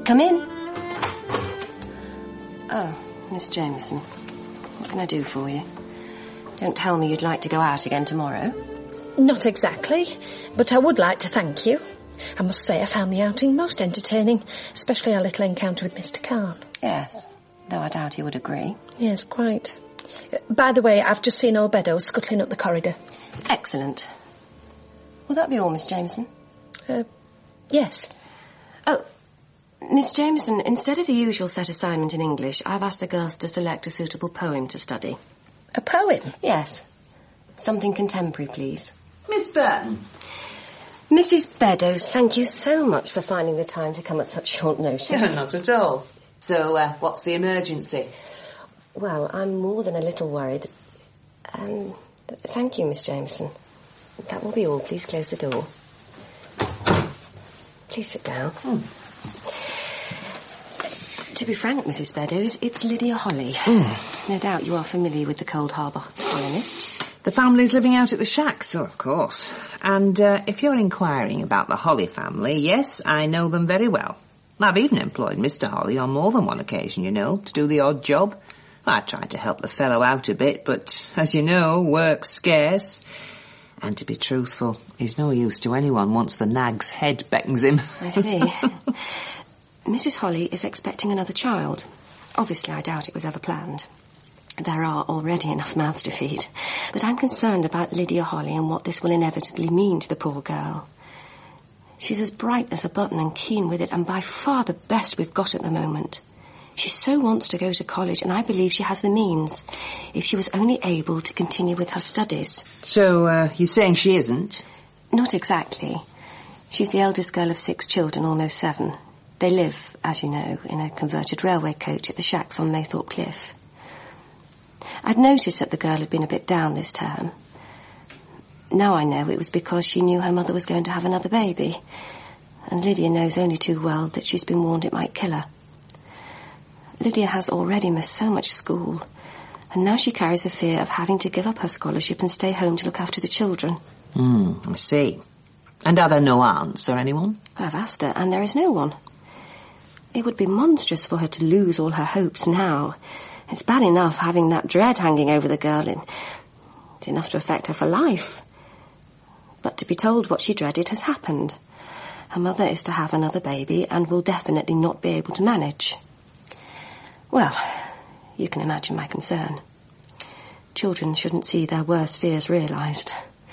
Come in. Oh, Miss Jameson. What can I do for you? Don't tell me you'd like to go out again tomorrow. Not exactly, but I would like to thank you. I must say I found the outing most entertaining, especially our little encounter with Mr. Khan. Yes, though I doubt you would agree. Yes, quite. By the way, I've just seen old Beddoes scuttling up the corridor. Excellent. Will that be all, Miss Jameson? Yes. Oh, Miss Jameson, instead of the usual set assignment in English, I've asked the girls to select a suitable poem to study. A poem? Yes. Something contemporary, please. Miss Burton. Mrs. Beddoes, thank you so much for finding the time to come at such short notice. Not at all. So, what's the emergency? Well, I'm more than a little worried. Thank you, Miss Jameson. That will be all. Please close the door. Please sit down. To be frank, Mrs. Beddoes, it's Lydia Holly. No doubt you are familiar with the Cold Harbour colonists. The family's living out at the Shacks, of course. And if you're inquiring about the Holly family, yes, I know them very well. I've even employed Mr. Holly on more than one occasion, you know, to do the odd job. I tried to help the fellow out a bit, but, as you know, work's scarce. And to be truthful, he's no use to anyone once the nag's head beckons him. I see. Mrs. Holly is expecting another child. Obviously, I doubt it was ever planned. There are already enough mouths to feed. But I'm concerned about Lydia Holly and what this will inevitably mean to the poor girl. She's as bright as a button and keen with it, and by far the best we've got at the moment. She so wants to go to college, and I believe she has the means, if she was only able to continue with her studies. So, you're saying she isn't? Not exactly. She's the eldest girl of 6 children, almost 7. They live, as you know, in a converted railway coach at the Shacks on Maythorpe Cliff. I'd noticed that the girl had been a bit down this term. Now I know it was because she knew her mother was going to have another baby, and Lydia knows only too well that she's been warned it might kill her. Lydia has already missed so much school, and now she carries the fear of having to give up her scholarship and stay home to look after the children. I see. And are there no aunts or anyone? I've asked her, and there is no one. It would be monstrous for her to lose all her hopes now. It's bad enough having that dread hanging over the girl. It's enough to affect her for life. But to be told what she dreaded has happened. Her mother is to have another baby and will definitely not be able to manage. Well, you can imagine my concern. Children shouldn't see their worst fears realised.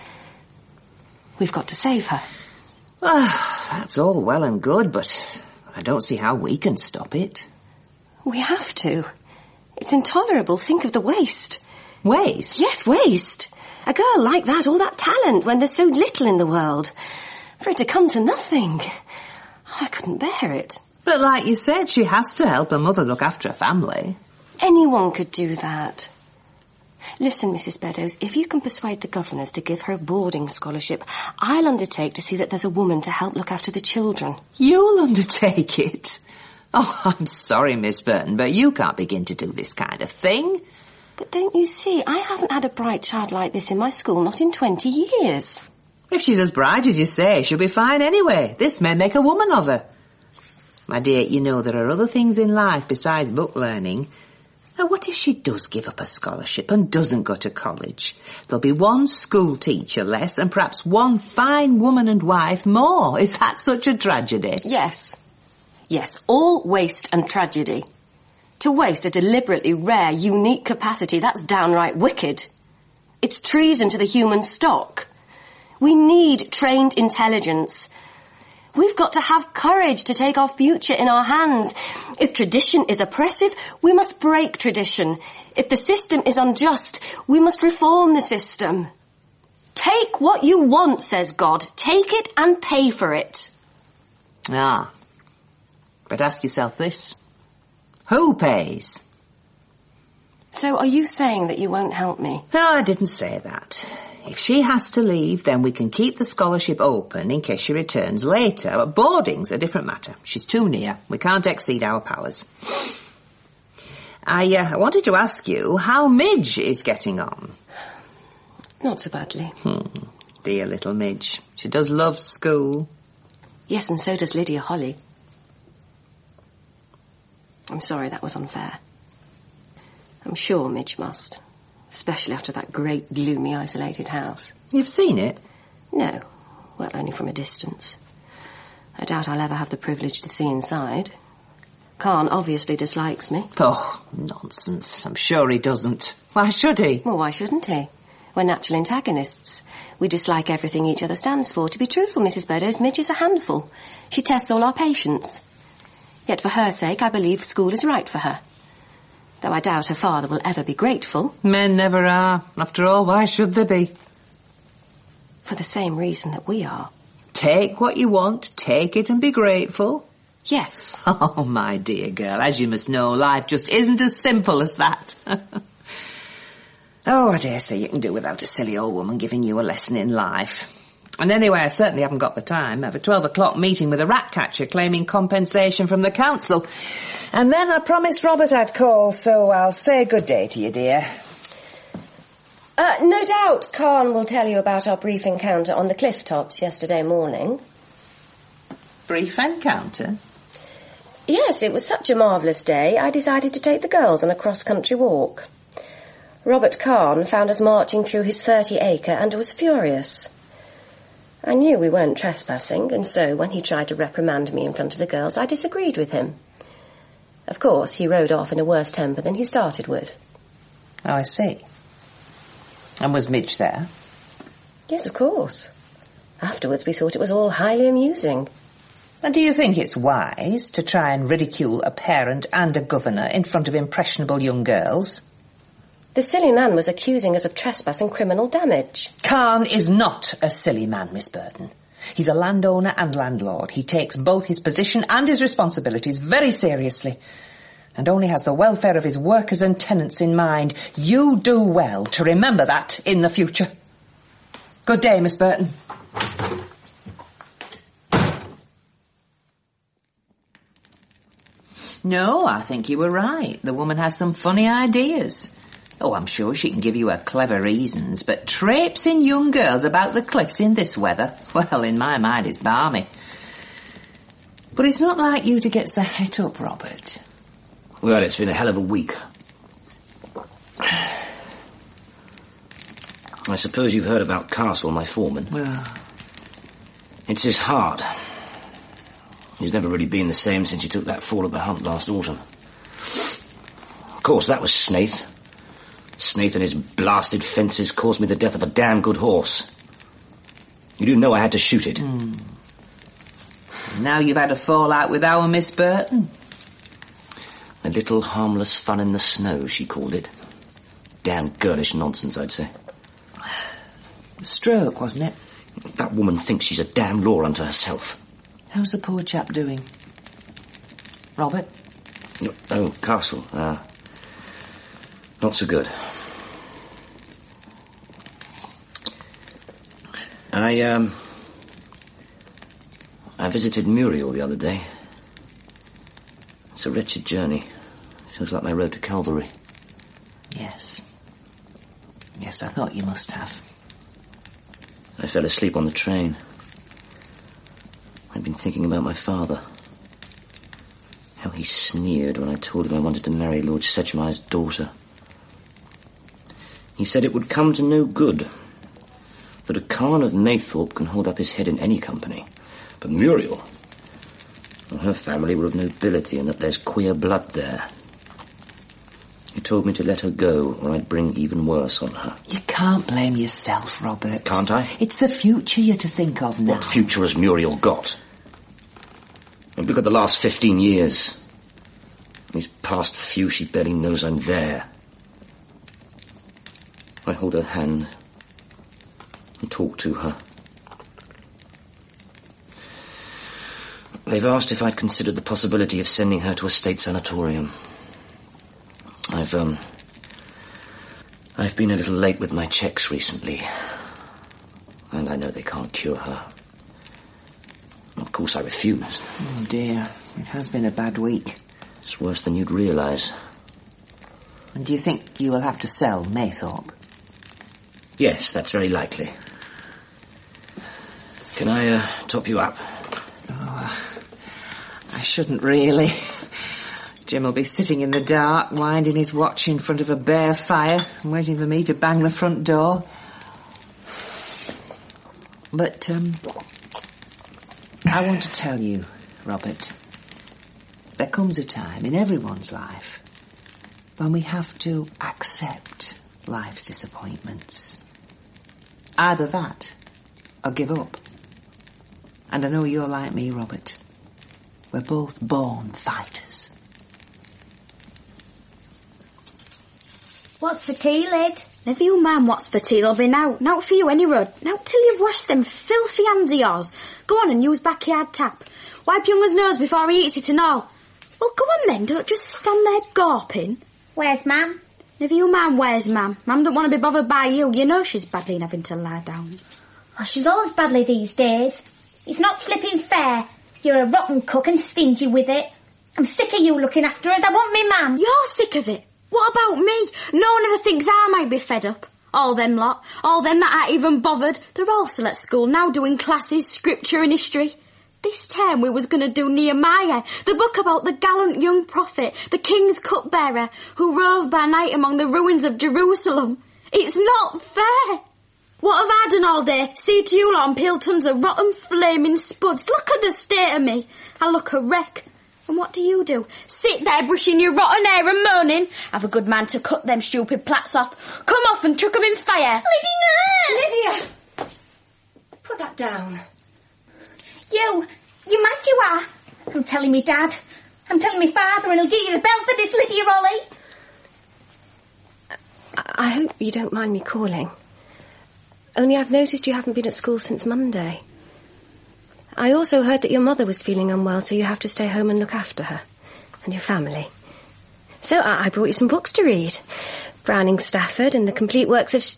We've got to save her. Well, that's all well and good, but I don't see how we can stop it. We have to. It's intolerable. Think of the waste. Waste? Yes, waste. A girl like that, all that talent, when there's so little in the world. For it to come to nothing. I couldn't bear it. But like you said, she has to help her mother look after her family. Anyone could do that. Listen, Mrs. Beddoes, if you can persuade the governors to give her a boarding scholarship, I'll undertake to see that there's a woman to help look after the children. You'll undertake it? Oh, I'm sorry, Miss Burton, but you can't begin to do this kind of thing. But don't you see, I haven't had a bright child like this in my school, not in 20 years. If she's as bright as you say, she'll be fine anyway. This may make a woman of her. My dear, you know there are other things in life besides book learning. Now, what if she does give up a scholarship and doesn't go to college? There'll be one school teacher less and perhaps one fine woman and wife more. Is that such a tragedy? Yes. Yes, all waste and tragedy. To waste a deliberately rare, unique capacity, that's downright wicked. It's treason to the human stock. We need trained intelligence. We've got to have courage to take our future in our hands. If tradition is oppressive, we must break tradition. If the system is unjust, we must reform the system. Take what you want, says God. Take it and pay for it. Ah. But ask yourself this. Who pays? So are you saying that you won't help me? No, I didn't say that. If she has to leave, then we can keep the scholarship open in case she returns later. But boarding's a different matter. She's too near. We can't exceed our powers. I wanted to ask you how Midge is getting on. Not so badly. Dear little Midge. She does love school. Yes, and so does Lydia Holly. I'm sorry that was unfair. I'm sure Midge must, especially after that great, gloomy, isolated house. You've seen it? No. Well, only from a distance. I doubt I'll ever have the privilege to see inside. Khan obviously dislikes me. Oh, nonsense. I'm sure he doesn't. Why should he? Well, why shouldn't he? We're natural antagonists. We dislike everything each other stands for. To be truthful, Mrs. Beddoes, Midge is a handful. She tests all our patience. Yet for her sake, I believe school is right for her. Though I doubt her father will ever be grateful. Men never are. After all, why should they be? For the same reason that we are. Take what you want, take it and be grateful. Yes. Oh, my dear girl, as you must know, life just isn't as simple as that. Oh, I dare say you can do without a silly old woman giving you a lesson in life. And anyway, I certainly haven't got the time. I have a 12 o'clock meeting with a rat catcher claiming compensation from the council. And then I promised Robert I'd call, so I'll say good day to you, dear. No doubt Khan will tell you about our brief encounter on the cliff tops yesterday morning. Brief encounter? Yes, it was such a marvellous day, I decided to take the girls on a cross-country walk. Robert Khan found us marching through his 30-acre and was furious. I knew we weren't trespassing, and so when he tried to reprimand me in front of the girls, I disagreed with him. Of course, he rode off in a worse temper than he started with. Oh, I see. And was Midge there? Yes, of course. Afterwards, we thought it was all highly amusing. And do you think it's wise to try and ridicule a parent and a governor in front of impressionable young girls? The silly man was accusing us of trespass and criminal damage. Khan is not a silly man, Miss Burton. He's a landowner and landlord. He takes both his position and his responsibilities very seriously, and only has the welfare of his workers and tenants in mind. You do well to remember that in the future. Good day, Miss Burton. No, I think you were right. The woman has some funny ideas. Oh, I'm sure she can give you her clever reasons, but traipsing young girls about the cliffs in this weather, well, in my mind, it's balmy. But it's not like you to get so het up, Robert. Well, it's been a hell of a week. I suppose you've heard about Castle, my foreman. Well, it's his heart. He's never really been the same since he took that fall at the hunt last autumn. Of course, that was Snaith. Snaith and his blasted fences caused me the death of a damn good horse. You do know I had to shoot it. Now you've had a fallout with our Miss Burton. A little harmless fun in the snow, she called it. Damn girlish nonsense, I'd say. Stroke, wasn't it? That woman thinks she's a damn law unto herself. How's the poor chap doing? Robert? Oh, Castle. Not so good. I visited Muriel the other day. It's a wretched journey. Feels like my road to Calvary. Yes. Yes, I thought you must have. I fell asleep on the train. I'd been thinking about my father. How he sneered when I told him I wanted to marry Lord Sedgmire's daughter. He said it would come to no good. That a Khan of Maythorpe can hold up his head in any company. But Muriel, well, her family were of nobility and that there's queer blood there. He told me to let her go or I'd bring even worse on her. You can't blame yourself, Robert. Can't I? It's the future you're to think of now. What future has Muriel got? And look at the last 15 years. These past few, she barely knows I'm there. I hold her hand and talk to her. They've asked if I'd considered the possibility of sending her to a state sanatorium. I've been a little late with my checks recently, and I know they can't cure her. Of course I refused. Oh dear, it has been a bad week. It's worse than you'd realise. And do you think you will have to sell Maythorpe? Yes, that's very likely. Can I top you up? Oh, I shouldn't really. Jim will be sitting in the dark, winding his watch in front of a bare fire and waiting for me to bang the front door. But, I want to tell you, Robert, there comes a time in everyone's life when we have to accept life's disappointments. Either that or give up. And I know you're like me, Robert. We're both born fighters. What's for tea, lad? Never you mind what's for tea, lovey. Now for you, any rud. Now till you've washed them filthy hands of yours. Go on and use backyard tap. Wipe younger's nose before he eats it and all. Well, go on then, don't just stand there gawping. Where's Mam? Never you mind where's Mam. Mam don't want to be bothered by you. You know she's badly in having to lie down. Oh, she's always badly these days. It's not flipping fair. You're a rotten cook and stingy with it. I'm sick of you looking after us. I want me Mam. You're sick of it? What about me? No one ever thinks I might be fed up. All them lot, all them that aren't even bothered, they're all still at school now doing classes, scripture and history. This term we was going to do Nehemiah, the book about the gallant young prophet, the king's cupbearer, who roved by night among the ruins of Jerusalem. It's not fair. What have I done all day? See to you lot and peel tons of rotten flaming spuds. Look at the state of me. I look a wreck. And what do? Sit there brushing your rotten hair and moaning. Have a good man to cut them stupid plats off. Come off and chuck them in fire. Lydia! Put that down. You mad you are. I'm telling me Dad. I'm telling me Father and he'll give you the belt for this, Lydia Rolly. I hope you don't mind me calling. Only I've noticed you haven't been at school since Monday. I also heard that your mother was feeling unwell, so you have to stay home and look after her. And your family. So I brought you some books to read. Browning Stafford and the complete works of...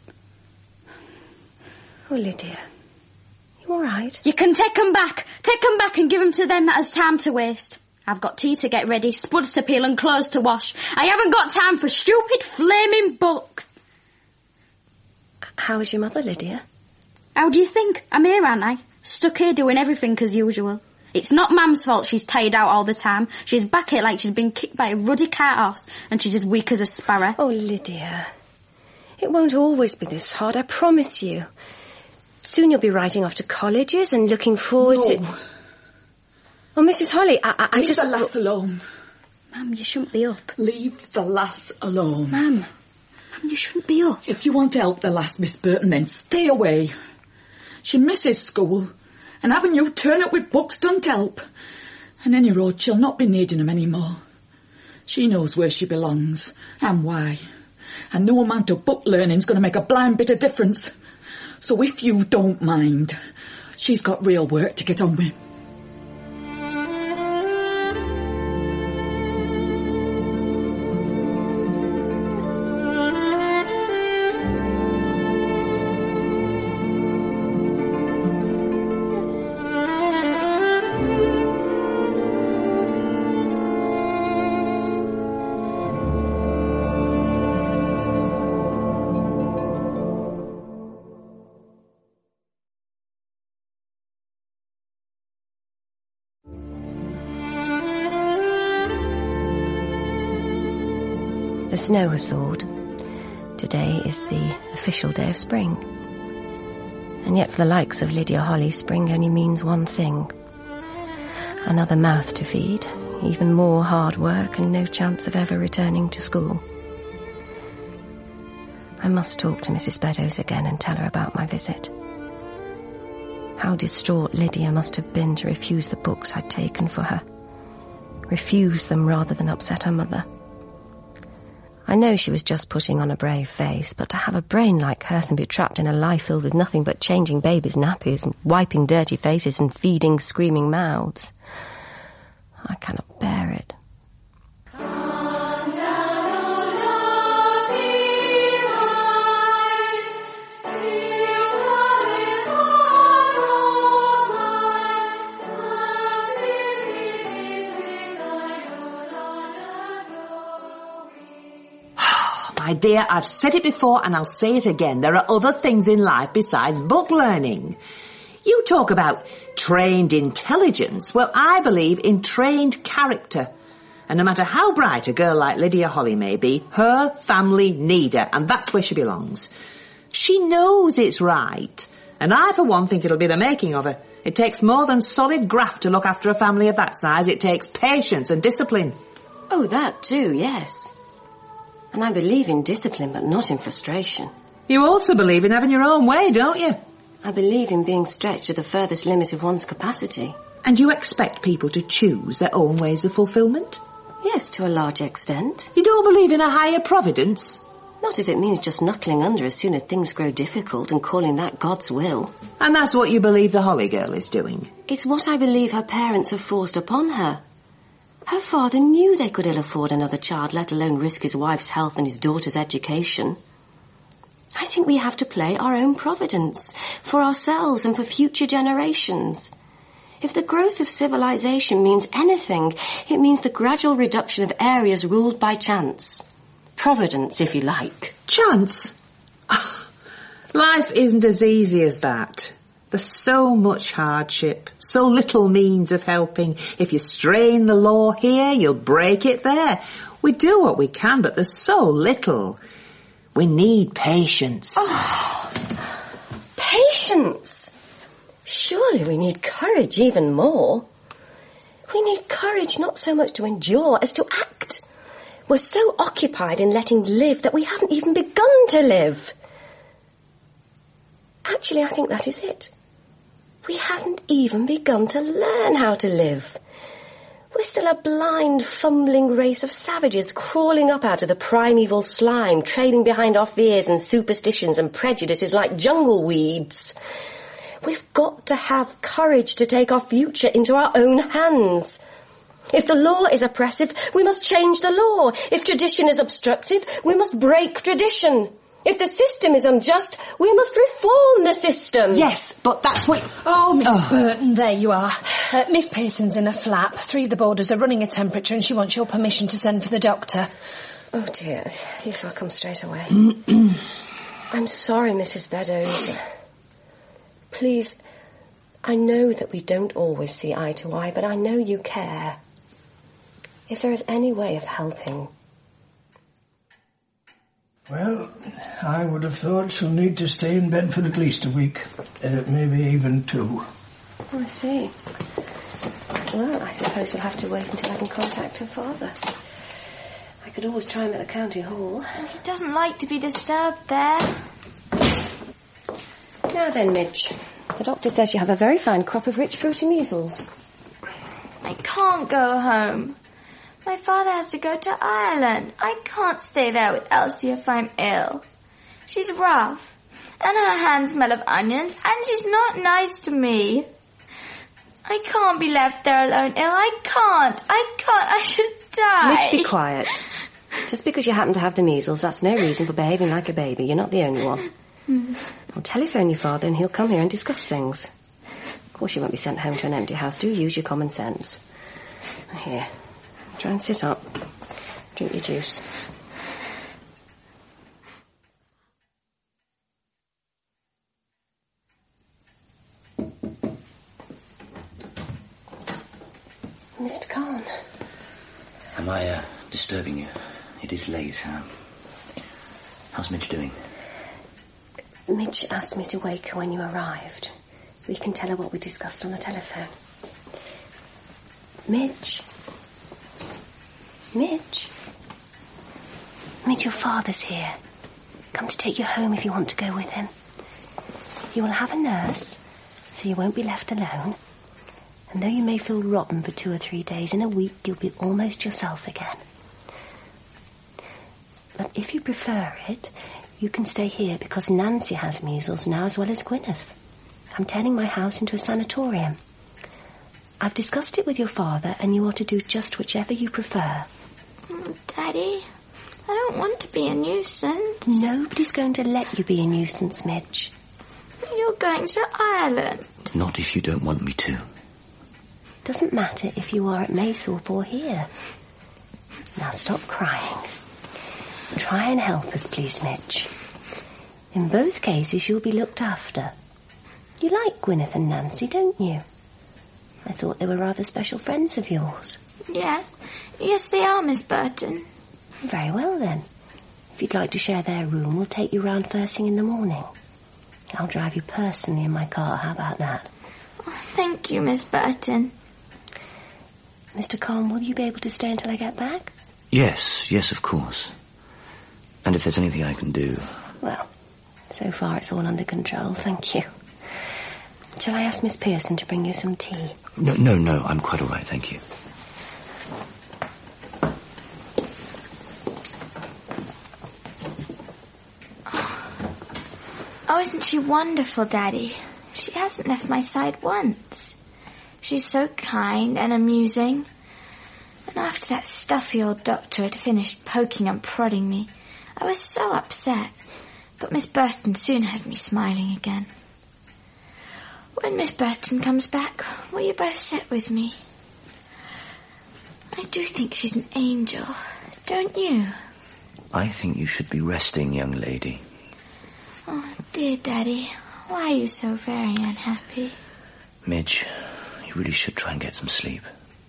Oh, Lydia. You all right? You can take 'em back. Take 'em back and give 'em to them that has time to waste. I've got tea to get ready, spuds to peel and clothes to wash. I haven't got time for stupid flaming books. How is your mother, Lydia? How do you think? I'm here, aren't I? Stuck here doing everything as usual. It's not Mam's fault she's tired out all the time. She's back here like she's been kicked by a ruddy cart horse and she's as weak as a sparrow. Oh, Lydia. It won't always be this hard, I promise you. Soon you'll be writing off to colleges and looking forward to... Oh, Mrs. Holly, I Leave just... the lass alone. Mam, you shouldn't be up. Leave the lass alone. Mam, you shouldn't be up. If you want to help the lass, Miss Burton, then stay away. She misses school, and having you turn up with books don't help. And any road, she'll not be needing them anymore. She knows where she belongs, and why. And no amount of book learning's going to make a blind bit of difference. So if you don't mind, she's got real work to get on with. The snow has thawed. Today is the official day of spring. And yet for the likes of Lydia Holly, spring only means one thing. Another mouth to feed, even more hard work and no chance of ever returning to school. I must talk to Mrs. Beddoes again and tell her about my visit. How distraught Lydia must have been to refuse the books I'd taken for her. Refuse them rather than upset her mother. I know she was just putting on a brave face, but to have a brain like hers and be trapped in a life filled with nothing but changing babies' nappies and wiping dirty faces and feeding screaming mouths, I cannot bear it. My dear, I've said it before and I'll say it again. There are other things in life besides book learning. You talk about trained intelligence. Well, I believe in trained character. And no matter how bright a girl like Lydia Holly may be, her family need her, and that's where she belongs. She knows it's right, and I, for one, think it'll be the making of her. It takes more than solid graft to look after a family of that size. It takes patience and discipline. Oh, that too, yes. And I believe in discipline, but not in frustration. You also believe in having your own way, don't you? I believe in being stretched to the furthest limit of one's capacity. And you expect people to choose their own ways of fulfilment? Yes, to a large extent. You don't believe in a higher providence? Not if it means just knuckling under as soon as things grow difficult and calling that God's will. And that's what you believe the Holly girl is doing? It's what I believe her parents have forced upon her. Her father knew they could ill afford another child, let alone risk his wife's health and his daughter's education. I think we have to play our own providence, for ourselves and for future generations. If the growth of civilization means anything, it means the gradual reduction of areas ruled by chance. Providence, if you like. Chance? Life isn't as easy as that. There's so much hardship, so little means of helping. If you strain the law here, you'll break it there. We do what we can, but there's so little. We need patience. Oh, patience! Surely we need courage even more. We need courage not so much to endure as to act. We're so occupied in letting live that we haven't even begun to live. Actually, I think that is it. We haven't even begun to learn how to live. We're still a blind, fumbling race of savages crawling up out of the primeval slime, trailing behind our fears and superstitions and prejudices like jungle weeds. We've got to have courage to take our future into our own hands. If the law is oppressive, we must change the law. If tradition is obstructive, we must break tradition. If the system is unjust, we must reform the system. Yes, but that's what... Oh, Miss Burton, there you are. Miss Pearson's in a flap. 3 of the boarders are running a temperature and she wants your permission to send for the doctor. Oh, dear. Yes, I'll come straight away. I'm sorry, Mrs. Beddoes. Please, I know that we don't always see eye to eye, but I know you care. If there is any way of helping... Well, I would have thought she'll need to stay in bed for at least a week. Maybe even 2. Oh, I see. Well, I suppose we'll have to wait until I can contact her father. I could always try him at the county hall. He doesn't like to be disturbed there. Now then, Midge. The doctor says you have a very fine crop of rich fruity measles. I can't go home. My father has to go to Ireland. I can't stay there with Elsie if I'm ill. She's rough, and her hands smell of onions, and she's not nice to me. I can't be left there alone ill. I can't. I should die. Midge, be quiet. Just because you happen to have the measles, that's no reason for behaving like a baby. You're not the only one. I'll telephone your father and he'll come here and discuss things. Of course you won't be sent home to an empty house. Do use your common sense. Here, try and sit up. Drink your juice. Mr. Khan. Am I disturbing you? It is late. How's Midge doing? Midge asked me to wake her when you arrived. We can tell her what we discussed on the telephone. Midge. Midge, your father's here. Come to take you home if you want to go with him. You will have a nurse, so you won't be left alone. And though you may feel rotten for 2 or 3 days, in a week you'll be almost yourself again. But if you prefer it, you can stay here because Nancy has measles now as well as Gwyneth. I'm turning my house into a sanatorium. I've discussed it with your father and you are to do just whichever you prefer. Daddy, I don't want to be a nuisance. Nobody's going to let you be a nuisance, Midge. You're going to Ireland. Not if you don't want me to. Doesn't matter if you are at Maythorpe or here. Now stop crying. Try and help us, please, Midge. In both cases, you'll be looked after. You like Gwyneth and Nancy, don't you? I thought they were rather special friends of yours. Yes, they are, Miss Burton. Very well, then. If you'd like to share their room, we'll take you round first thing in the morning. I'll drive you personally in my car. How about that? Oh, thank you, Miss Burton. Mr. Colm, will you be able to stay until I get back? Yes, of course. And if there's anything I can do... Well, so far it's all under control, thank you. Shall I ask Miss Pearson to bring you some tea? No, I'm quite all right, thank you. Oh, isn't she wonderful, Daddy? She hasn't left my side once. She's so kind and amusing. And after that stuffy old doctor had finished poking and prodding me, I was so upset. But Miss Burton soon had me smiling again. When Miss Burton comes back, will you both sit with me? I do think she's an angel, don't you? I think you should be resting, young lady. Oh, dear Daddy, why are you so very unhappy? Midge, you really should try and get some sleep.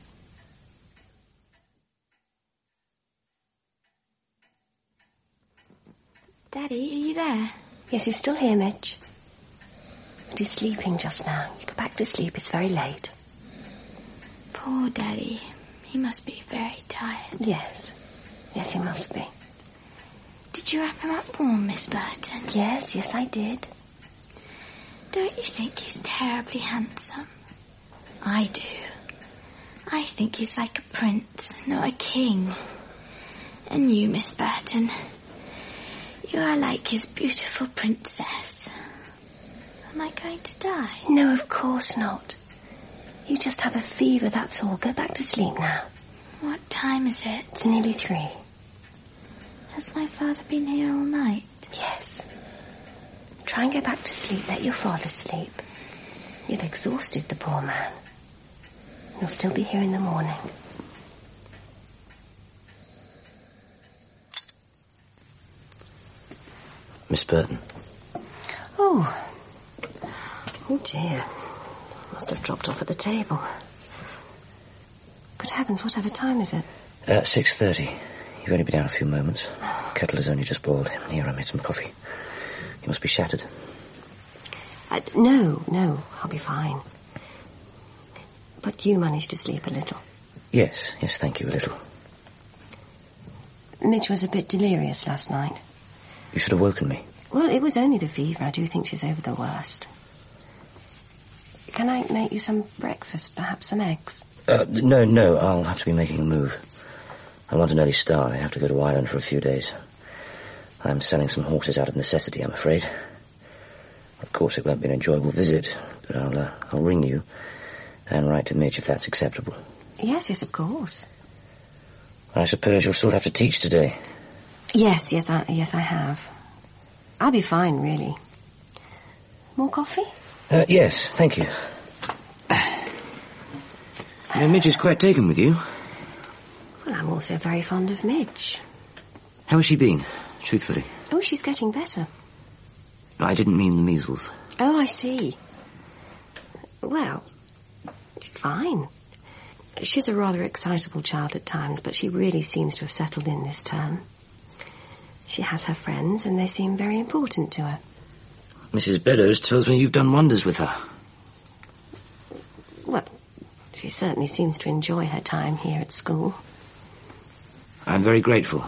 Daddy, are you there? Yes, he's still here, Midge. But he's sleeping just now. You go back to sleep, it's very late. Poor Daddy. He must be very tired. Yes, he must be. Did you wrap him up warm, Miss Burton? Yes, I did. Don't you think he's terribly handsome? I do. I think he's like a prince, not a king. And you, Miss Burton, you are like his beautiful princess. Am I going to die? No, of course not. You just have a fever, that's all. Go back to sleep now. What time is it? It's nearly 3. Has my father been here all night? Yes. Try and get back to sleep. Let your father sleep. You've exhausted the poor man. He'll still be here in the morning. Miss Burton. Oh dear. Must have dropped off at the table. Good heavens, whatever time is it? 6:30. You've only been out a few moments. Kettle has only just boiled. Here, I made some coffee. You must be shattered. No, I'll be fine. But you managed to sleep a little. Yes, thank you, a little. Midge was a bit delirious last night. You should have woken me. Well, it was only the fever. I do think she's over the worst. Can I make you some breakfast, perhaps some eggs? No, I'll have to be making a move. I want an early start. I have to go to Ireland for a few days. I'm selling some horses out of necessity, I'm afraid. Of course, it won't be an enjoyable visit, but I'll ring you and write to Midge if that's acceptable. Yes, of course. I suppose you'll still have to teach today. Yes, I have. I'll be fine, really. More coffee? Yes, thank you. Midge is quite taken with you. Well, I'm also very fond of Midge. How has she been, truthfully? Oh, she's getting better. I didn't mean the measles. Oh, I see. Well, fine. She's a rather excitable child at times, but she really seems to have settled in this term. She has her friends, and they seem very important to her. Mrs. Beddoes tells me you've done wonders with her. Well, she certainly seems to enjoy her time here at school. I'm very grateful.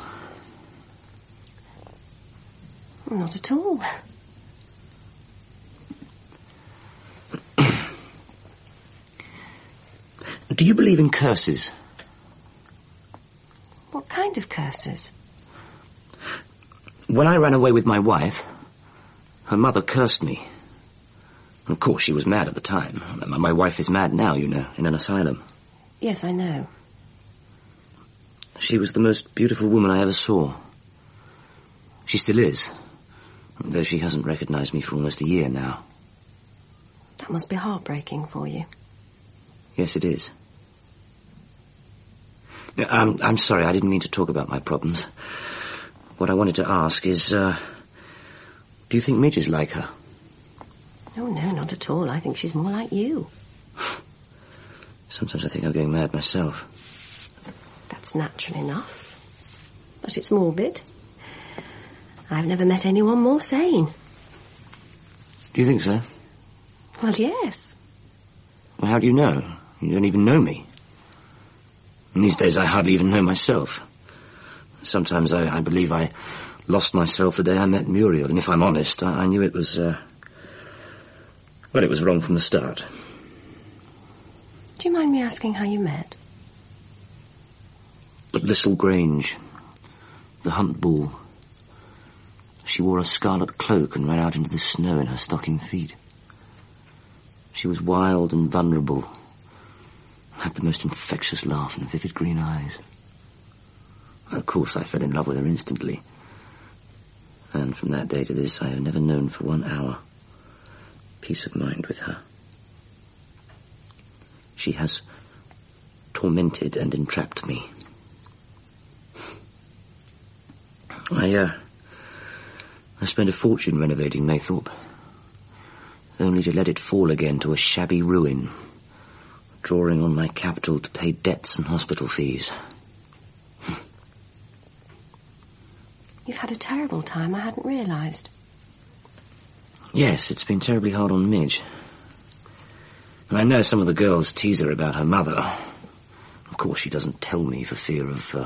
Not at all. Do you believe in curses? What kind of curses? When I ran away with my wife, her mother cursed me. Of course, she was mad at the time. My wife is mad now, you know, in an asylum. Yes, I know. She was the most beautiful woman I ever saw. She still is, though she hasn't recognized me for almost a year now. That must be heartbreaking for you. Yes, it is. I'm sorry, I didn't mean to talk about my problems. What I wanted to ask is, do you think Midge is like her? Oh, no, not at all. I think she's more like you. Sometimes I think I'm going mad myself. It's natural enough, but it's morbid. I've never met anyone more sane. Do you think so? Well, yes. Well, how do you know? You don't even know me. And these days I hardly even know myself. Sometimes I believe I lost myself the day I met Muriel, and if I'm honest, I knew it was, it was wrong from the start. Do you mind me asking how you met? At Lisle Grange, the Hunt Ball. She wore a scarlet cloak and ran out into the snow in her stocking feet. She was wild and vulnerable, had the most infectious laugh and vivid green eyes. Of course, I fell in love with her instantly. And from that day to this, I have never known for 1 hour peace of mind with her. She has tormented and entrapped me. I spent a fortune renovating Maythorpe, only to let it fall again to a shabby ruin, drawing on my capital to pay debts and hospital fees. You've had a terrible time, I hadn't realised. Yes, it's been terribly hard on Midge. And I know some of the girls tease her about her mother. Of course, she doesn't tell me for fear of, for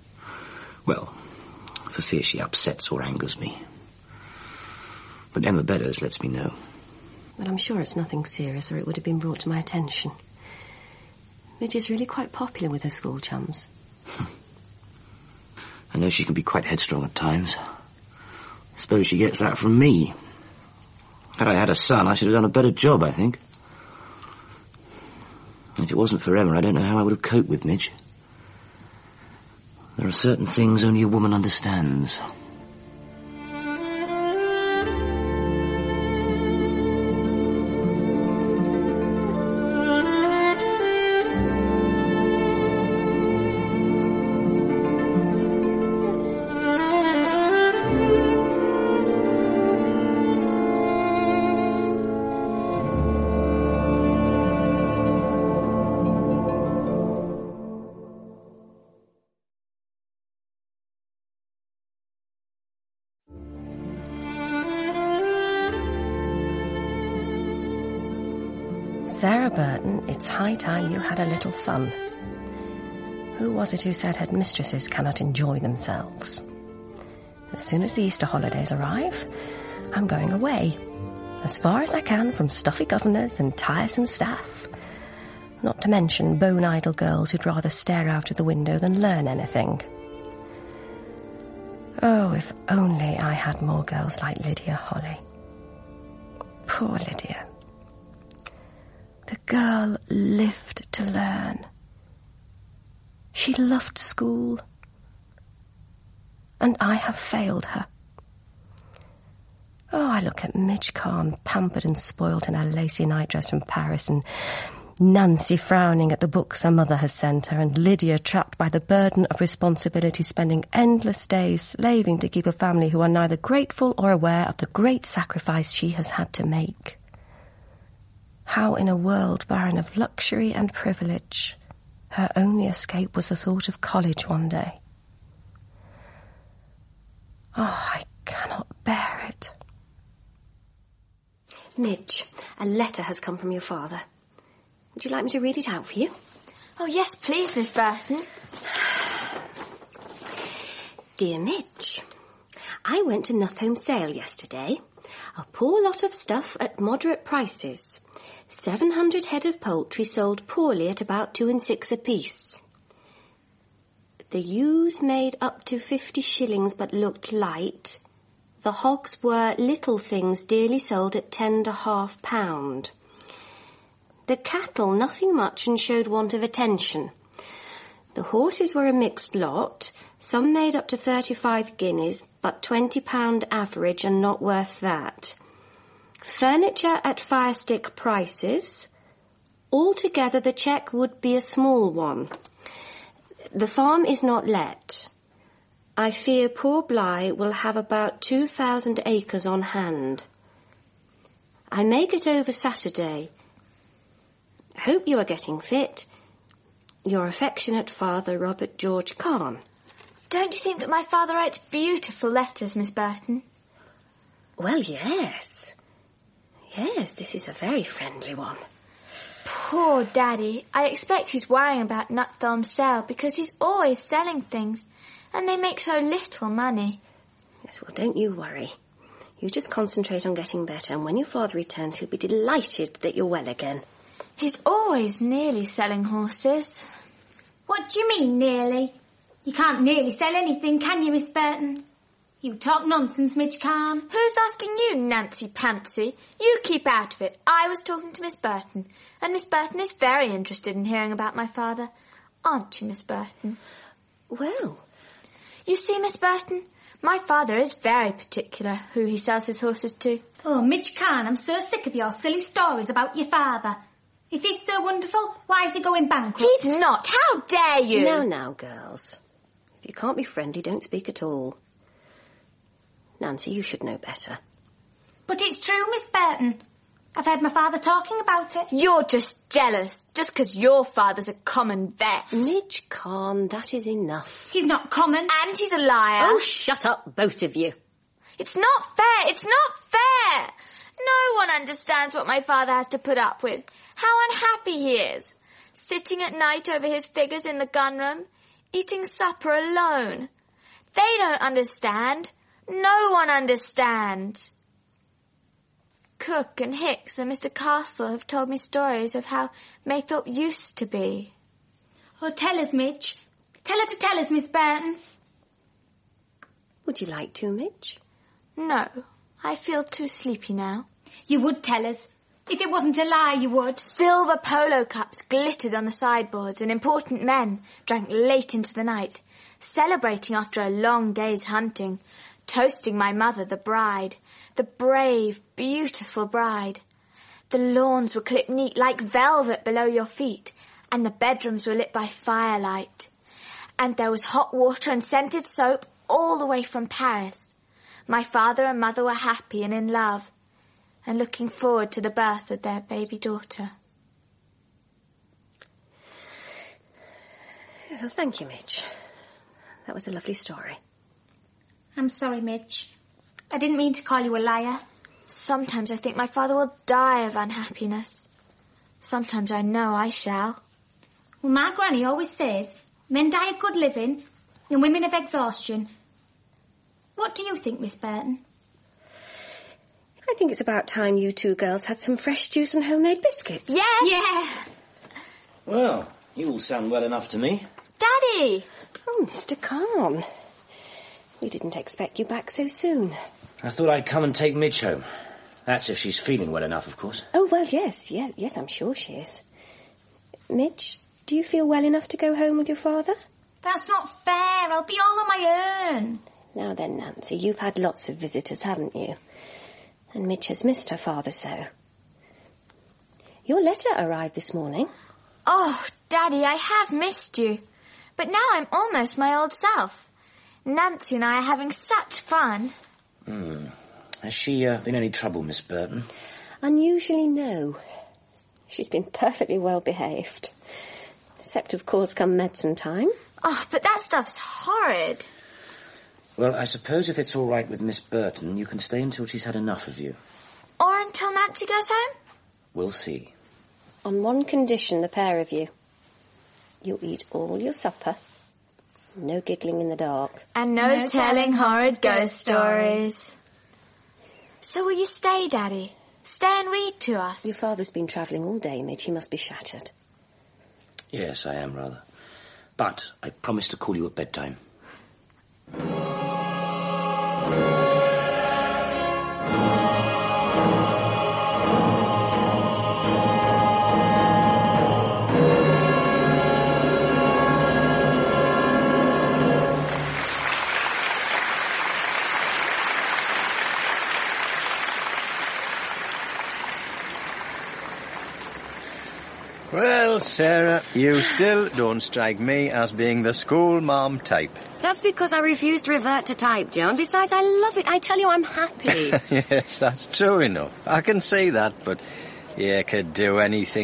fear she upsets or angers me. But Emma Beddoes lets me know. But I'm sure it's nothing serious, or it would have been brought to my attention. Midge is really quite popular with her school chums. I know she can be quite headstrong at times. I suppose she gets that from me. Had I had a son, I should have done a better job, I think. If it wasn't for Emma, I don't know how I would have coped with Midge. There are certain things only a woman understands. Sarah Burton, it's high time you had a little fun. Who was it who said headmistresses cannot enjoy themselves? As soon as the Easter holidays arrive, I'm going away, as far as I can from stuffy governors and tiresome staff, not to mention bone-idle girls who'd rather stare out of the window than learn anything. Oh, if only I had more girls like Lydia Holly. Poor Lydia. The girl lived to learn. She loved school. And I have failed her. Oh, I look at Midge Khan, pampered and spoilt in her lacy nightdress from Paris, and Nancy frowning at the books her mother has sent her, and Lydia trapped by the burden of responsibility, spending endless days slaving to keep a family who are neither grateful or aware of the great sacrifice she has had to make. How in a world barren of luxury and privilege, her only escape was the thought of college one day. Oh, I cannot bear it. Midge, a letter has come from your father. Would you like me to read it out for you? Oh, yes, please, Miss Burton. Dear Midge, I went to Nuthome Sale yesterday. A poor lot of stuff at moderate prices. 700 head of poultry sold poorly at about 2 and 6 apiece. The ewes made up to 50 shillings but looked light. The hogs were little things dearly sold at 10.5 pound. The cattle nothing much and showed want of attention. The horses were a mixed lot, some made up to 35 guineas, but £20 average and not worth that. Furniture at firestick prices. Altogether the cheque would be a small one. The farm is not let. I fear poor Bligh will have about 2,000 acres on hand. I may get over Saturday. Hope you are getting fit. Your affectionate father, Robert George Kahn. Don't you think that my father writes beautiful letters, Miss Burton? Well, yes. Yes, this is a very friendly one. Poor Daddy. I expect he's worrying about Nutthorne's sale because he's always selling things and they make so little money. Yes, well, don't you worry. You just concentrate on getting better, and when your father returns, he'll be delighted that you're well again. He's always nearly selling horses. What do you mean, nearly? You can't nearly sell anything, can you, Miss Burton? You talk nonsense, Midge Kahn. Who's asking you, Nancy Pansy? You keep out of it. I was talking to Miss Burton, and Miss Burton is very interested in hearing about my father. Aren't you, Miss Burton? Well... You see, Miss Burton, my father is very particular who he sells his horses to. Oh, Midge Kahn, I'm so sick of your silly stories about your father. If he's so wonderful, why is he going bankrupt? He's not. How dare you? Now, girls. If you can't be friendly, don't speak at all. Nancy, you should know better. But it's true, Miss Burton. I've heard my father talking about it. You're just jealous, just 'cause your father's a common vet. Midge Kahn, that is enough. He's not common. And he's a liar. Oh, shut up, both of you. It's not fair. It's not fair. No one understands what my father has to put up with. How unhappy he is. Sitting at night over his figures in the gunroom, eating supper alone. They don't understand. No one understands. Cook and Hicks and Mr. Castle have told me stories of how Maythorpe used to be. Oh, tell us, Midge. Tell her to tell us, Miss Burton. Would you like to, Midge? No, I feel too sleepy now. You would tell us. If it wasn't a lie, you would. Silver polo cups glittered on the sideboards and important men drank late into the night, celebrating after a long day's hunting, toasting my mother, the bride, the brave, beautiful bride. The lawns were clipped neat like velvet below your feet, and the bedrooms were lit by firelight. And there was hot water and scented soap all the way from Paris. My father and mother were happy and in love, and looking forward to the birth of their baby daughter. Well, thank you, Midge. That was a lovely story. I'm sorry, Midge. I didn't mean to call you a liar. Sometimes I think my father will die of unhappiness. Sometimes I know I shall. Well, my granny always says men die of good living and women of exhaustion. What do you think, Miss Burton? I think it's about time you two girls had some fresh juice and homemade biscuits. Yes! Yes! Well, you all sound well enough to me. Daddy! Oh, Mr. Kahn. We didn't expect you back so soon. I thought I'd come and take Midge home. That's if she's feeling well enough, of course. Oh, well, yes, I'm sure she is. Midge, do you feel well enough to go home with your father? That's not fair. I'll be all on my own. Now then, Nancy, you've had lots of visitors, haven't you? And Midge has missed her father so. Your letter arrived this morning. Oh, Daddy, I have missed you. But now I'm almost my old self. Nancy and I are having such fun. Has she been any trouble, Miss Burton? Unusually, no. She's been perfectly well behaved. Except, of course, come medicine time. Oh, but that stuff's horrid. Well, I suppose if it's all right with Miss Burton, you can stay until she's had enough of you. Or until Nancy goes home? We'll see. On one condition, the pair of you. You'll eat all your supper. No giggling in the dark. And no telling horrid ghost stories. So will you stay, Daddy? Stay and read to us? Your father's been travelling all day, Midge. He must be shattered. Yes, I am rather. But I promise to call you at bedtime. Well, Sarah, you still don't strike me as being the school mom type. That's because I refuse to revert to type, Joan. Besides, I love it. I tell you, I'm happy. Yes, that's true enough. I can see that, but you could do anything.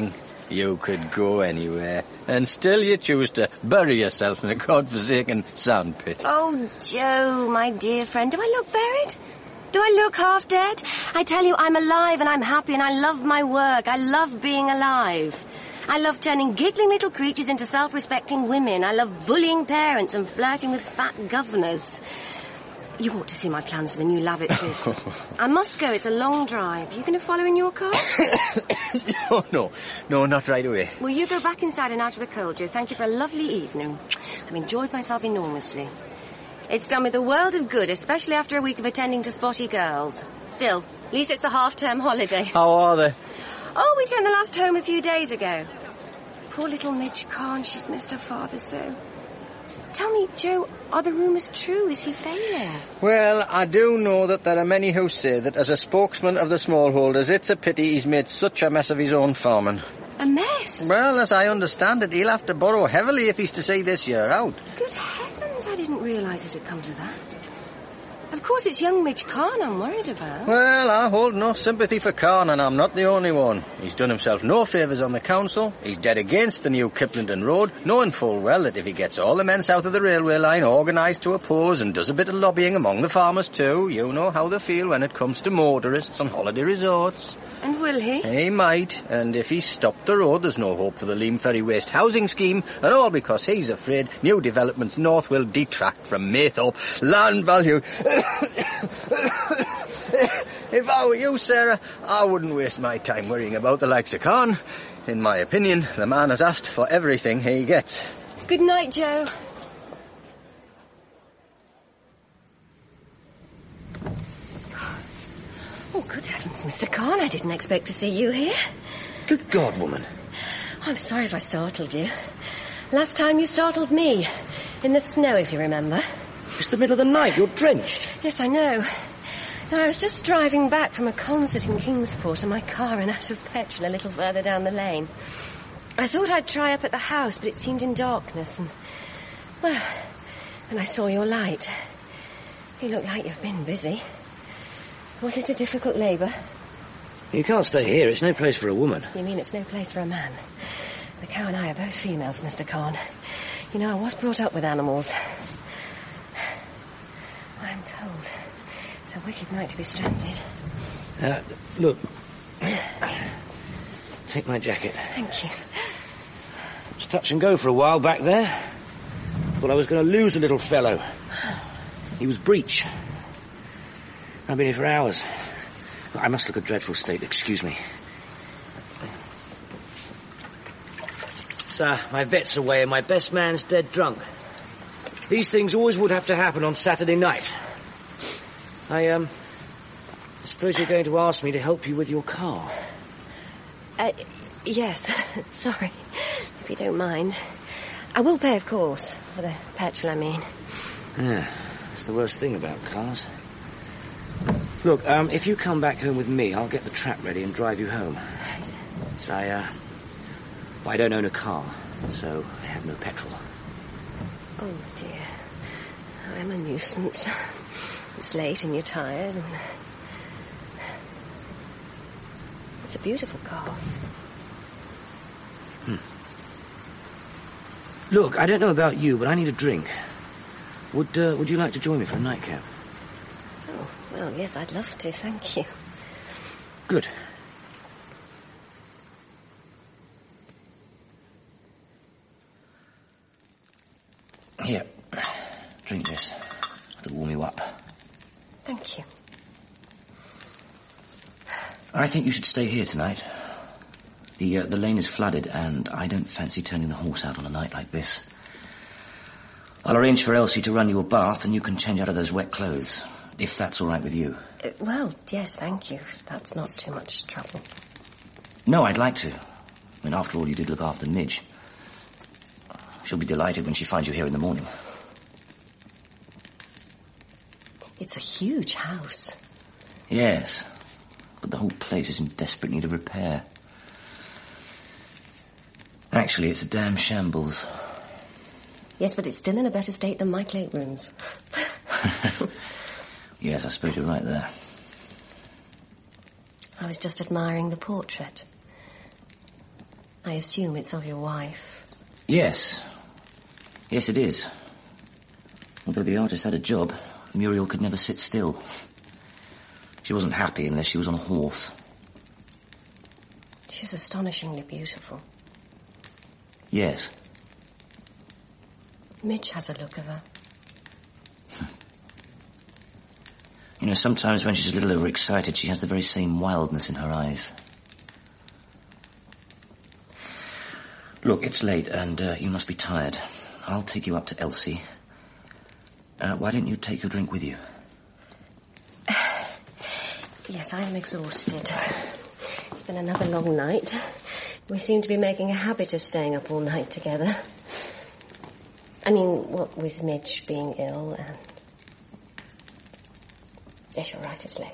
You could go anywhere, and still you choose to bury yourself in a godforsaken sandpit. Oh, Joe, my dear friend, do I look buried? Do I look half dead? I tell you, I'm alive and I'm happy and I love my work. I love being alive. I love turning giggling little creatures into self-respecting women. I love bullying parents and flirting with fat governors. You ought to see my plans for the new lavatories. I must go. It's a long drive. You going to follow in your car? No, not right away. Will you go back inside and out of the cold, Joe? Thank you for a lovely evening. I've enjoyed myself enormously. It's done me the world of good, especially after a week of attending to spotty girls. Still, at least it's the half-term holiday. How are they? Oh, we sent the last home a few days ago. Poor little Midge Khan, she's missed her father so. Tell me, Joe, are the rumours true? Is he failing? Well, I do know that there are many who say that as a spokesman of the smallholders, it's a pity he's made such a mess of his own farming. A mess? Well, as I understand it, he'll have to borrow heavily if he's to see this year out. Good heavens, I didn't realise it had come to that. Of course, it's young Midge Khan I'm worried about. Well, I hold no sympathy for Khan, and I'm not the only one. He's done himself no favours on the council. He's dead against the new Kiplington Road, knowing full well that if he gets all the men south of the railway line organised to oppose and does a bit of lobbying among the farmers too, you know how they feel when it comes to motorists on holiday resorts. And will he? He might, and if he stopped the road, there's no hope for the Leam Ferry Waste housing scheme, and all because he's afraid new developments north will detract from Maythorpe land value. If I were you, Sarah, I wouldn't waste my time worrying about the likes of Khan. In my opinion, the man has asked for everything he gets. Good night, Joe. Oh, good heavens, Mr. Khan, I didn't expect to see you here. Good God, woman. I'm sorry if I startled you. Last time you startled me. In the snow, if you remember. It's the middle of the night. You're drenched. Yes, I know. I was just driving back from a concert in Kingsport and my car ran out of petrol a little further down the lane. I thought I'd try up at the house, but it seemed in darkness and... Well, then I saw your light. You look like you've been busy. Was it a difficult labour? You can't stay here. It's no place for a woman. You mean it's no place for a man? The cow and I are both females, Mr. Khan. You know, I was brought up with animals. I'm cold. It's a wicked night to be stranded. Look. Take my jacket. Thank you. It was touch and go for a while back there. Thought I was going to lose the little fellow. He was breech. I've been here for hours. I must look a dreadful state, excuse me. Sir, my vet's away and my best man's dead drunk. These things always would have to happen on Saturday night. I suppose you're going to ask me to help you with your car. Yes. Sorry. If you don't mind. I will pay, of course. For the petrol, I mean. Yeah, that's the worst thing about cars. Look, if you come back home with me, I'll get the trap ready and drive you home. So I don't own a car, so I have no petrol. Oh, dear. I'm a nuisance. It's late and you're tired and... It's a beautiful car. Look, I don't know about you, but I need a drink. Would you like to join me for a nightcap? Oh, well, yes, I'd love to, thank you. Good. Here, drink this. It'll warm you up. Thank you. I think you should stay here tonight. The lane is flooded, and I don't fancy turning the horse out on a night like this. I'll arrange for Elsie to run you a bath, and you can change out of those wet clothes, if that's all right with you. Well, yes, thank you. That's not too much trouble. No, I'd like to. I mean, after all, you did look after Midge. She'll be delighted when she finds you here in the morning. It's a huge house. Yes, but the whole place is in desperate need of repair. Actually, it's a damn shambles. Yes, but it's still in a better state than my cloak rooms. Yes, I suppose you're right there. I was just admiring the portrait. I assume it's of your wife. Yes. Yes, it is. Although the artist had a job, Muriel could never sit still. She wasn't happy unless she was on a horse. She's astonishingly beautiful. Yes. Midge has a look of her. You know, sometimes when she's a little overexcited, she has the very same wildness in her eyes. Look, it's late, and you must be tired. I'll take you up to Elsie. Why don't you take your drink with you? Yes, I am exhausted. It's been another long night. We seem to be making a habit of staying up all night together. I mean, what with Midge being ill and... Yes, you're right, it's late.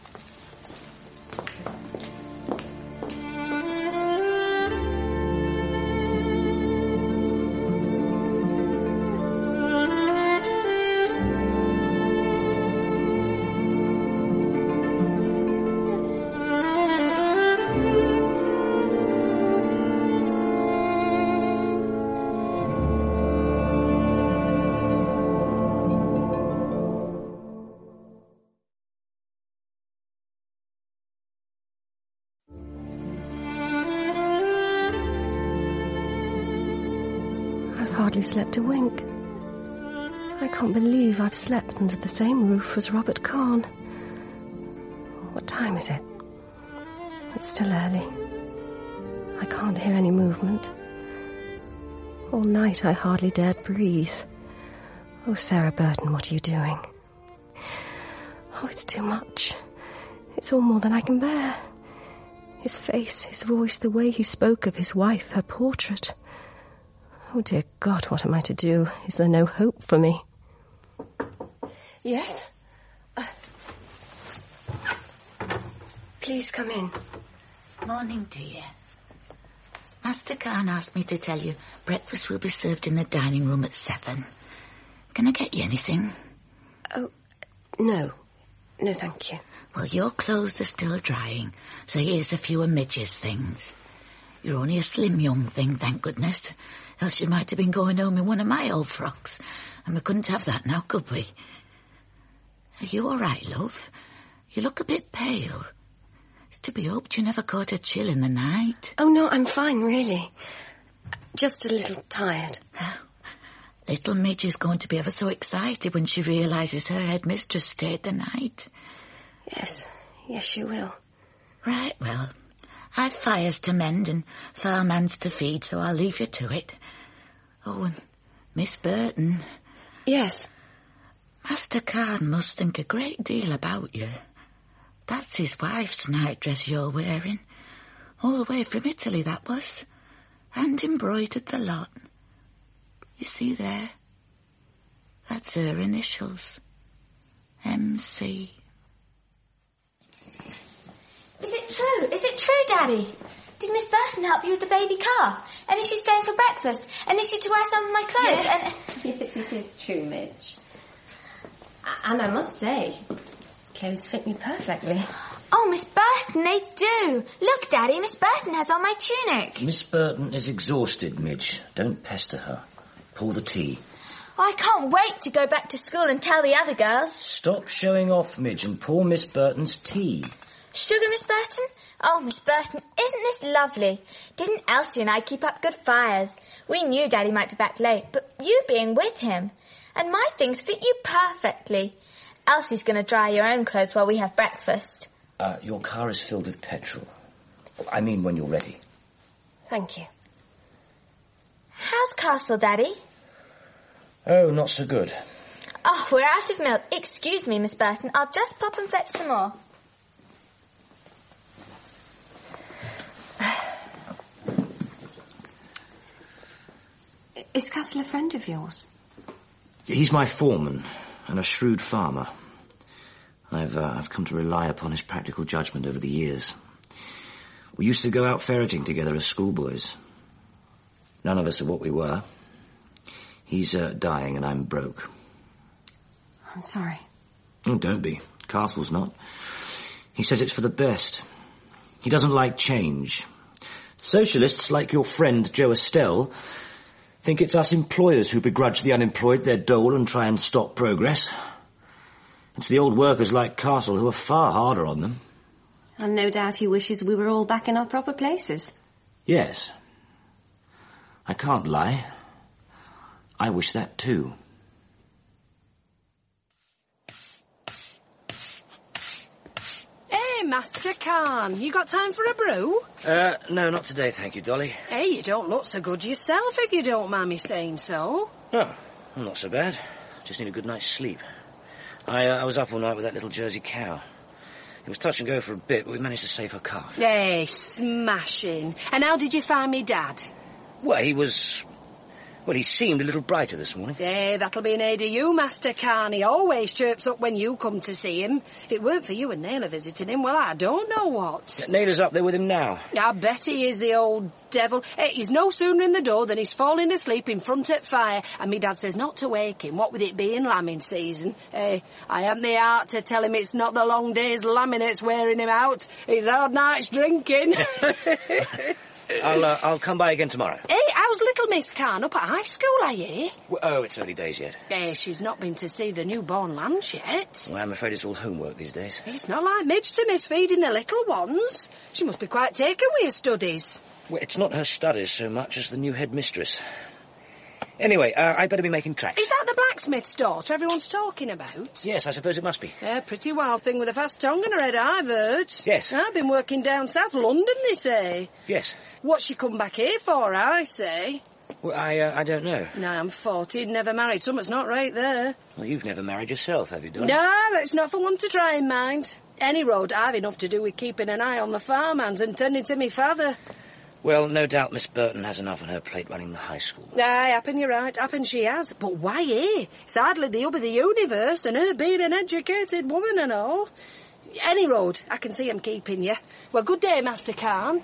Hardly slept a wink. I can't believe I've slept under the same roof as Robert Kahn. What time is it? It's still early. I can't hear any movement. All night I hardly dared breathe. Oh, Sarah Burton, what are you doing? Oh, it's too much. It's all more than I can bear. His face, his voice, the way he spoke of his wife, her portrait... Oh, dear God, what am I to do? Is there no hope for me? Yes? Please come in. Morning, dear. Master Kahn asked me to tell you breakfast will be served in the dining room at 7. Can I get you anything? Oh, no. No, thank you. Well, your clothes are still drying, so here's a few of Midge's things. You're only a slim young thing, thank goodness. Else you might have been going home in one of my old frocks. And we couldn't have that now, could we? Are you all right, love? You look a bit pale. It's to be hoped you never caught a chill in the night. Oh, no, I'm fine, really. Just a little tired. Little Midge is going to be ever so excited when she realises her headmistress stayed the night. Yes, she will. Right, well... I've fires to mend and farmhands to feed, so I'll leave you to it. Oh, and Miss Burton. Yes? Master Kahn must think a great deal about you. That's his wife's nightdress you're wearing. All the way from Italy, that was. And embroidered the lot. You see there? That's her initials. MC. Is it true, Daddy? Did Miss Burton help you with the baby calf? And is she staying for breakfast? And is she to wear some of my clothes? Yes, yes, it is true, Midge. And I must say, clothes fit me perfectly. Oh, Miss Burton, they do. Look, Daddy, Miss Burton has on my tunic. Miss Burton is exhausted, Midge. Don't pester her. Pour the tea. Oh, I can't wait to go back to school and tell the other girls. Stop showing off, Midge, and pour Miss Burton's tea. Sugar, Miss Burton? Oh, Miss Burton, isn't this lovely? Didn't Elsie and I keep up good fires? We knew Daddy might be back late, but you being with him. And my things fit you perfectly. Elsie's going to dry your own clothes while we have breakfast. Your car is filled with petrol. I mean when you're ready. Thank you. How's Castle, Daddy? Oh, not so good. Oh, we're out of milk. Excuse me, Miss Burton. I'll just pop and fetch some more. Is Castle a friend of yours? He's my foreman and a shrewd farmer. I've come to rely upon his practical judgment over the years. We used to go out ferreting together as schoolboys. None of us are what we were. He's dying and I'm broke. I'm sorry. Oh, don't be. Castle's not. He says it's for the best. He doesn't like change. Socialists like your friend Joe Estelle think it's us employers who begrudge the unemployed their dole and try and stop progress. It's the old workers like Castle who are far harder on them. And no doubt he wishes we were all back in our proper places. Yes. I can't lie. I wish that too. Hey, Master Khan, you got time for a brew? No, not today, thank you, Dolly. Hey, you don't look so good yourself, if you don't mind me saying so. Oh, well, not so bad. Just need a good night's sleep. I was up all night with that little Jersey cow. It was touch and go for a bit, but we managed to save her calf. Hey, smashing. And how did you find me dad? Well, he seemed a little brighter this morning. Hey, that'll be an aid to you, Master Khan. He always chirps up when you come to see him. If it weren't for you and Naylor visiting him, well, I don't know what. Naylor's up there with him now. I bet he is, the old devil. Hey, he's no sooner in the door than he's falling asleep in front of fire, and me dad says not to wake him, what with it being lambing season. Hey, I haven't the heart to tell him it's not the long days lambing that's wearing him out. It's hard nights drinking. I'll come by again tomorrow. Hey, how's little Miss Khan up at high school, I hear? Oh, it's early days yet. Hey, she's not been to see the newborn lambs yet. Well, I'm afraid it's all homework these days. It's not like Midge to miss feeding the little ones. She must be quite taken with her studies. Well, it's not her studies so much as the new headmistress. Anyway, I'd better be making tracks. Is that the blacksmith's daughter everyone's talking about? Yes, I suppose it must be. Yeah, pretty wild thing with a fast tongue in her head, I've heard. Yes. I've been working down south London, they say. Yes. What's she come back here for, I say? Well, I don't know. No, I'm 40, never married. Something's not right there. Well, you've never married yourself, have you, Dolly? No, that's not for one to try and mind. Any road, I've enough to do with keeping an eye on the farmhands and tending to me father. Well, no doubt Miss Burton has enough on her plate running the high school. Aye, happen you're right. Happen she has. But why here? It's hardly the hub of the universe, and her being an educated woman and all. Any road, I can see 'em keeping you. Well, good day, Master Khan.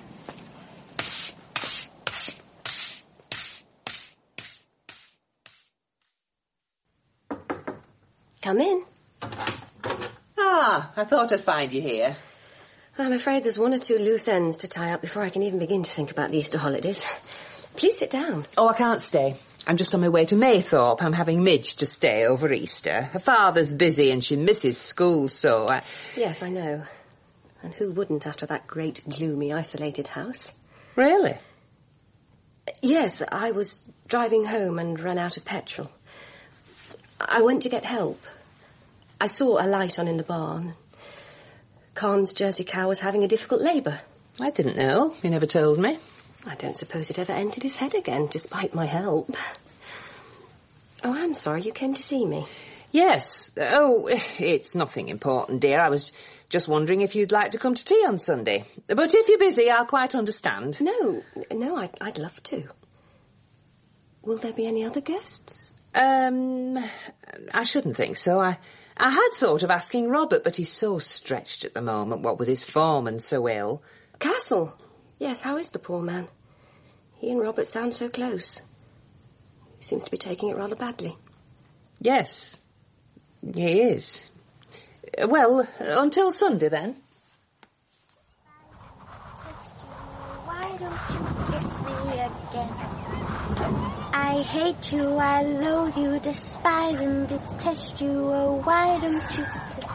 Come in. Ah, I thought I'd find you here. I'm afraid there's one or two loose ends to tie up before I can even begin to think about the Easter holidays. Please sit down. Oh, I can't stay. I'm just on my way to Maythorpe. I'm having Midge to stay over Easter. Her father's busy and she misses school, so Yes, I know. And who wouldn't after that great, gloomy, isolated house? Really? Yes, I was driving home and ran out of petrol. I went to get help. I saw a light on in the barn. Khan's Jersey cow was having a difficult labour. I didn't know. You never told me. I don't suppose it ever entered his head again, despite my help. Oh, I'm sorry you came to see me. Yes. Oh, it's nothing important, dear. I was just wondering if you'd like to come to tea on Sunday. But if you're busy, I'll quite understand. No, I'd love to. Will there be any other guests? I shouldn't think so. I had thought of asking Robert, but he's so stretched at the moment, what with his foreman so ill. Castle? Yes, how is the poor man? He and Robert sound so close. He seems to be taking it rather badly. Yes, he is. Well, until Sunday, then. Why don't you kiss me again? I hate you, I loathe you, despise and detest you. Oh, why don't you...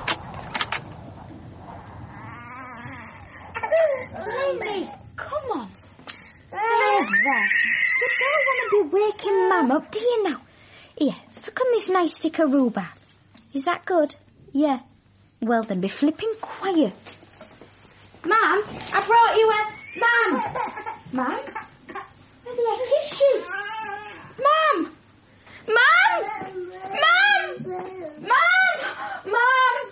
Lily, come on. There. You don't want to be waking Mum up, do you now? Here, suck on this nice stick of rhubarb. Is that good? Yeah. Well, then be flipping quiet. Mum, I brought you a... Mum? Mum? Where the heck is she? Mum! Mum! Mum! Mum! Mum!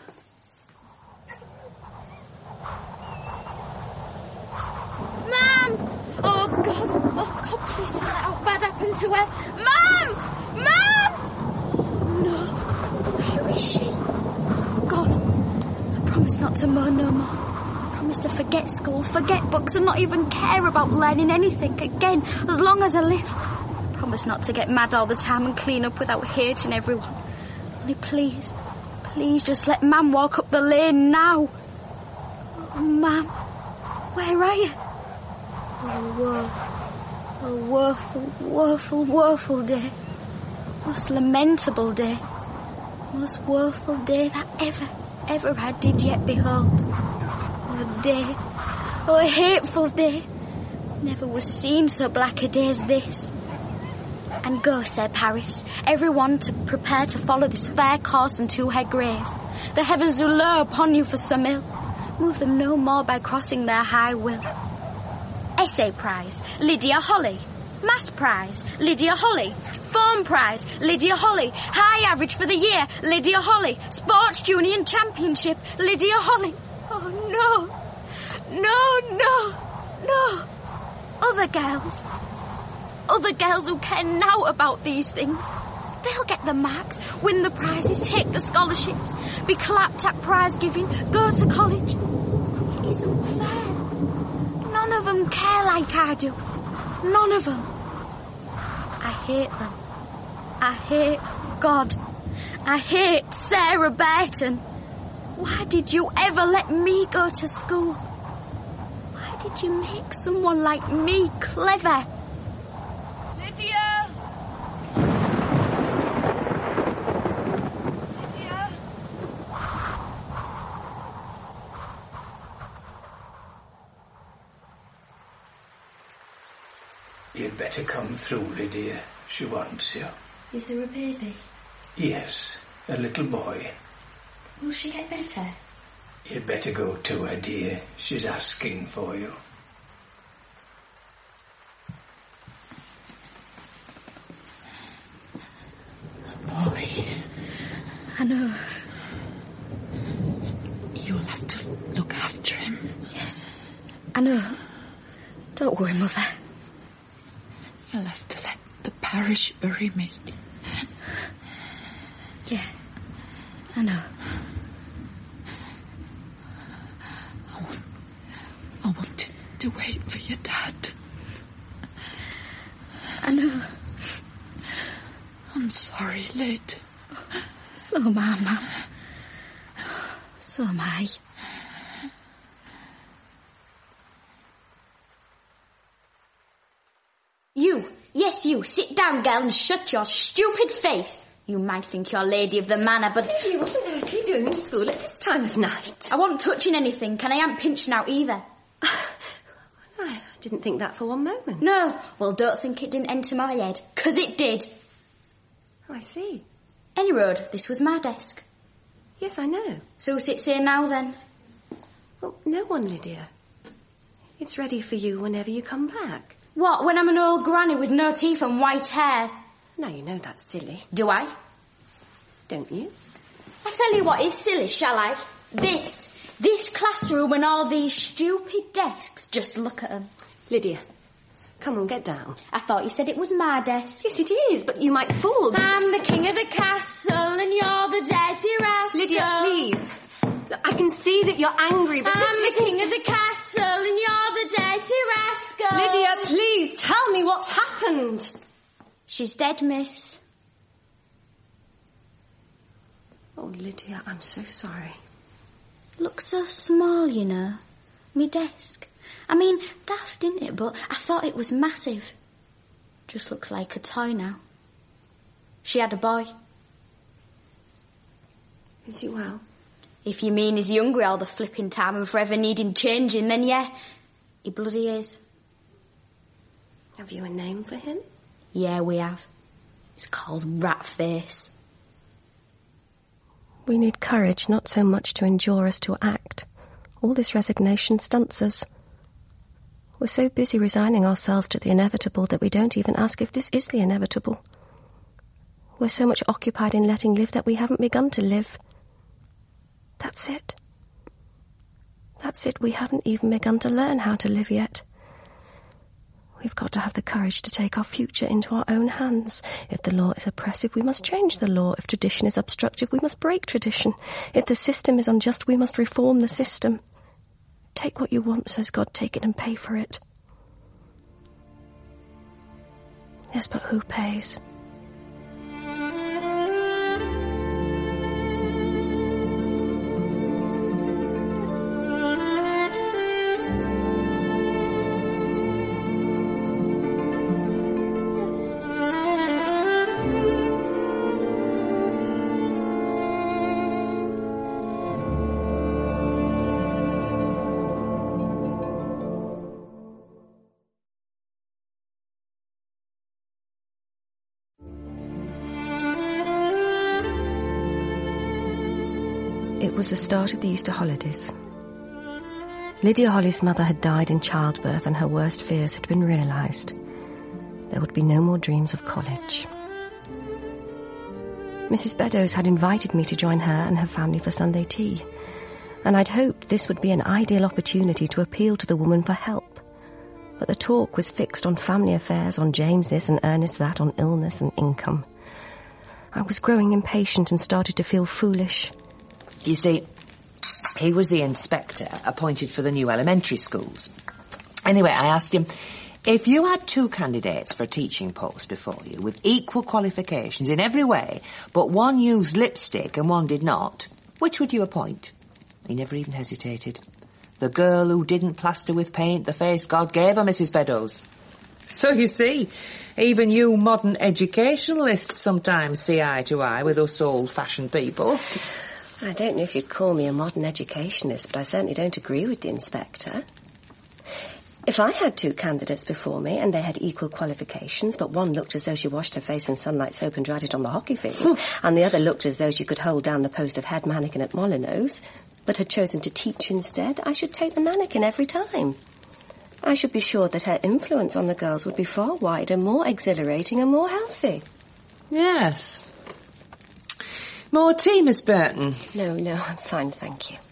Mum! Oh, God, please don't let out bad happen to her. Mum! Mum! No. Where is she? God, I promise not to moan no more. I promise to forget school, forget books, and not even care about learning anything again, as long as I live. I promise not to get mad all the time and clean up without hating everyone. Only please just let Mam walk up the lane now. Oh, Mam, where are you? Oh, woe. A woeful, woeful, woeful day. Most lamentable day. Most woeful day that ever I did yet behold. Oh, day. Oh, a hateful day. Never was seen so black a day as this. And go, Sir Paris, everyone to prepare to follow this fair course unto her grave. The heavens do lower upon you for some ill. Move them no more by crossing their high will. Essay prize, Lydia Holly. Maths prize, Lydia Holly. Form prize, Lydia Holly. High average for the year, Lydia Holly. Sports Union Championship, Lydia Holly. Oh, no. No. Other girls who care now about these things. They'll get the marks, win the prizes, take the scholarships, be clapped at prize giving, go to college. It isn't fair. None of them care like I do. None of them. I hate them. I hate God. I hate Sarah Burton. Why did you ever let me go to school? Why did you make someone like me clever? Lydia! Lydia! You'd better come through, Lydia. She wants you. Is there a baby? Yes, a little boy. Will she get better? You'd better go to her, dear. She's asking for you. Boy. I know. You'll have to look after him. Yes. I know. Don't worry, Mother. You'll have to let the parish bury me. Yeah. I know. I wanted to wait for your dad. I know. I'm sorry, Lyd. So am I, Mum. So am I. You, yes you, sit down, girl, and shut your stupid face. You might think you're lady of the manor, but... Lydia, what on earth are you doing in school at this time of night? I wasn't touching anything, and I ain't pinching out either. I didn't think that for one moment. No, well, don't think it didn't enter my head, 'cause it did. Oh, I see. Any road, this was my desk. Yes, I know. So who sits here now, then? Well, no one, Lydia. It's ready for you whenever you come back. What, when I'm an old granny with no teeth and white hair? Now you know that's silly. Do I? Don't you? I'll tell you what is silly, shall I? This classroom and all these stupid desks. Just look at them. Lydia, come on, get down. I thought you said it was my desk. Yes, it is, but you might fall. I'm the king of the castle and you're the dirty rascal. Lydia, please. Look, I can see that you're angry, but I'm the king of the castle and you're the dirty rascal. Lydia, please, tell me what's happened. She's dead, miss. Oh, Lydia, I'm so sorry. Looks so small, you know. Me desk. I mean, daft, didn't it? But I thought it was massive. Just looks like a toy now. She had a boy. Is he well? If you mean is he hungry all the flipping time and forever needing changing, then yeah, he bloody is. Have you a name for him? Yeah, we have. It's called Ratface. We need courage, not so much to endure as to act. All this resignation stunts us. We're so busy resigning ourselves to the inevitable that we don't even ask if this is the inevitable. We're so much occupied in letting live that we haven't begun to live. That's it. That's it. We haven't even begun to learn how to live yet. We've got to have the courage to take our future into our own hands. If the law is oppressive, we must change the law. If tradition is obstructive, we must break tradition. If the system is unjust, we must reform the system. Take what you want, says God, take it and pay for it. Yes, but who pays? It was the start of the Easter holidays. Lydia Holly's mother had died in childbirth and her worst fears had been realised. There would be no more dreams of college. Mrs. Beddoes had invited me to join her and her family for Sunday tea, and I'd hoped this would be an ideal opportunity to appeal to the woman for help. But the talk was fixed on family affairs, on James this and Ernest that, on illness and income. I was growing impatient and started to feel foolish. You see, he was the inspector appointed for the new elementary schools. Anyway, I asked him, if you had 2 candidates for a teaching post before you with equal qualifications in every way, but one used lipstick and one did not, which would you appoint? He never even hesitated. The girl who didn't plaster with paint the face God gave her, Mrs. Beddoes. So you see, even you modern educationalists sometimes see eye to eye with us old-fashioned people. I don't know if you'd call me a modern educationist, but I certainly don't agree with the inspector. If I had 2 candidates before me and they had equal qualifications, but one looked as though she washed her face in sunlight soap and dried it on the hockey field, and the other looked as though she could hold down the post of head mannequin at Molyneux's, but had chosen to teach instead, I should take the mannequin every time. I should be sure that her influence on the girls would be far wider, more exhilarating and more healthy. Yes. More tea, Miss Burton? No, I'm fine, thank you.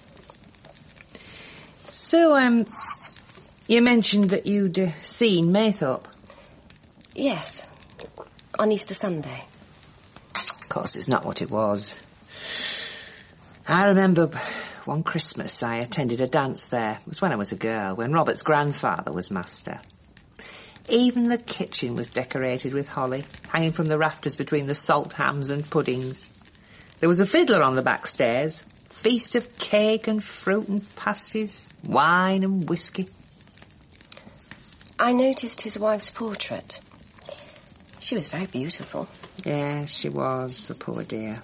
So, you mentioned that you'd seen Maythorpe. Yes, on Easter Sunday. Of course, it's not what it was. I remember one Christmas I attended a dance there. It was when I was a girl, when Robert's grandfather was master. Even the kitchen was decorated with holly, hanging from the rafters between the salt hams and puddings. There was a fiddler on the back stairs, feast of cake and fruit and pasties, wine and whiskey. I noticed his wife's portrait. She was very beautiful. Yes, she was, the poor dear.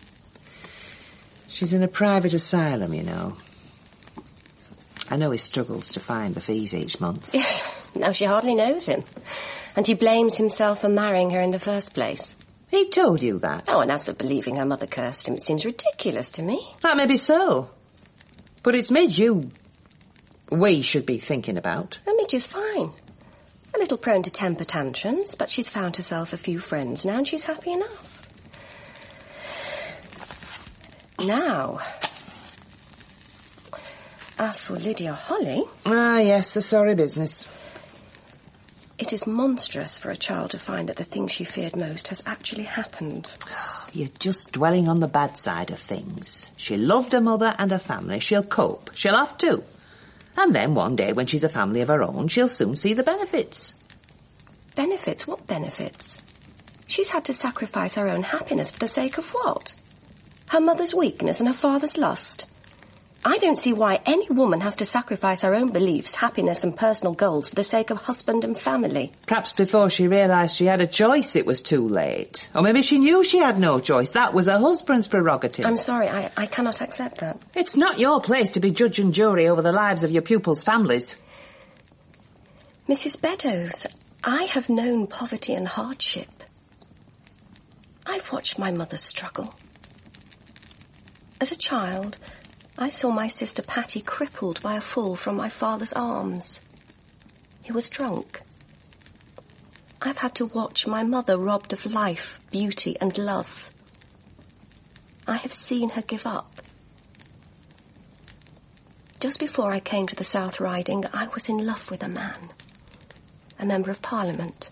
She's in a private asylum, you know. I know he struggles to find the fees each month. Yes, now she hardly knows him. And he blames himself for marrying her in the first place. He told you that? Oh, and as for believing her mother cursed him, it seems ridiculous to me. That may be so. But it's made we should be thinking about. Midge is fine. A little prone to temper tantrums, but she's found herself a few friends now and she's happy enough. Now, as for Lydia Holly... Ah, yes, a sorry business. It is monstrous for a child to find that the thing she feared most has actually happened. You're just dwelling on the bad side of things. She loved her mother and her family. She'll cope. She'll have to. And then one day, when she's a family of her own, she'll soon see the benefits. Benefits? What benefits? She's had to sacrifice her own happiness for the sake of what? Her mother's weakness and her father's lust. I don't see why any woman has to sacrifice her own beliefs, happiness and personal goals for the sake of husband and family. Perhaps before she realised she had a choice, it was too late. Or maybe she knew she had no choice. That was her husband's prerogative. I'm sorry, I cannot accept that. It's not your place to be judge and jury over the lives of your pupils' families. Mrs. Beddoes, I have known poverty and hardship. I've watched my mother struggle. As a child, I saw my sister Patty crippled by a fall from my father's arms. He was drunk. I've had to watch my mother robbed of life, beauty and love. I have seen her give up. Just before I came to the South Riding, I was in love with a man, a member of Parliament.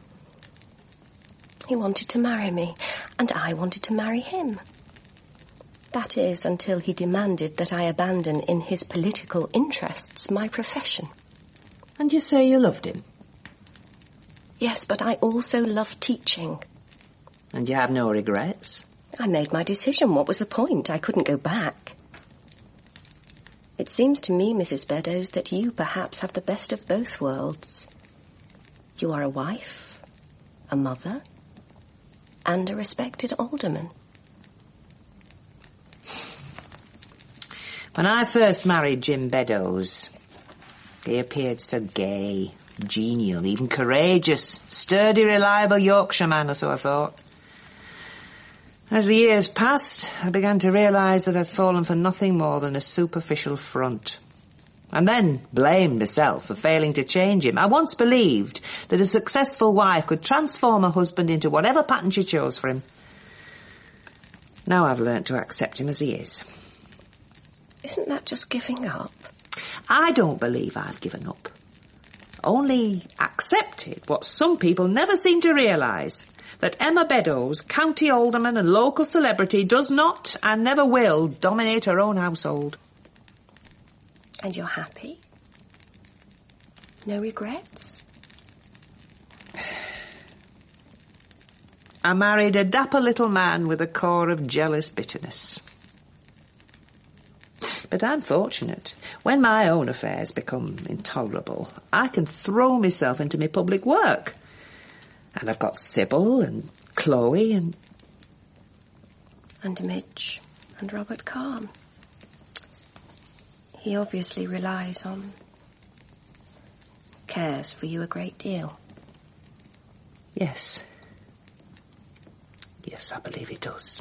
He wanted to marry me, and I wanted to marry him. That is, until he demanded that I abandon in his political interests my profession. And you say you loved him? Yes, but I also love teaching. And you have no regrets? I made my decision. What was the point? I couldn't go back. It seems to me, Mrs. Beddoes, that you perhaps have the best of both worlds. You are a wife, a mother, and a respected alderman. When I first married Jim Beddoes, he appeared so gay, genial, even courageous, sturdy, reliable Yorkshireman, or so I thought. As the years passed, I began to realise that I'd fallen for nothing more than a superficial front. And then blamed myself for failing to change him. I once believed that a successful wife could transform a husband into whatever pattern she chose for him. Now I've learnt to accept him as he is. Isn't that just giving up? I don't believe I've given up. Only accepted what some people never seem to realise, that Emma Beddoes, county alderman and local celebrity, does not and never will dominate her own household. And you're happy? No regrets? I married a dapper little man with a core of jealous bitterness. But I'm fortunate. When my own affairs become intolerable, I can throw myself into my public work. And I've got Sybil and Chloe and Midge and Robert Kahn. He obviously relies on, cares for you a great deal. Yes. Yes, I believe he does.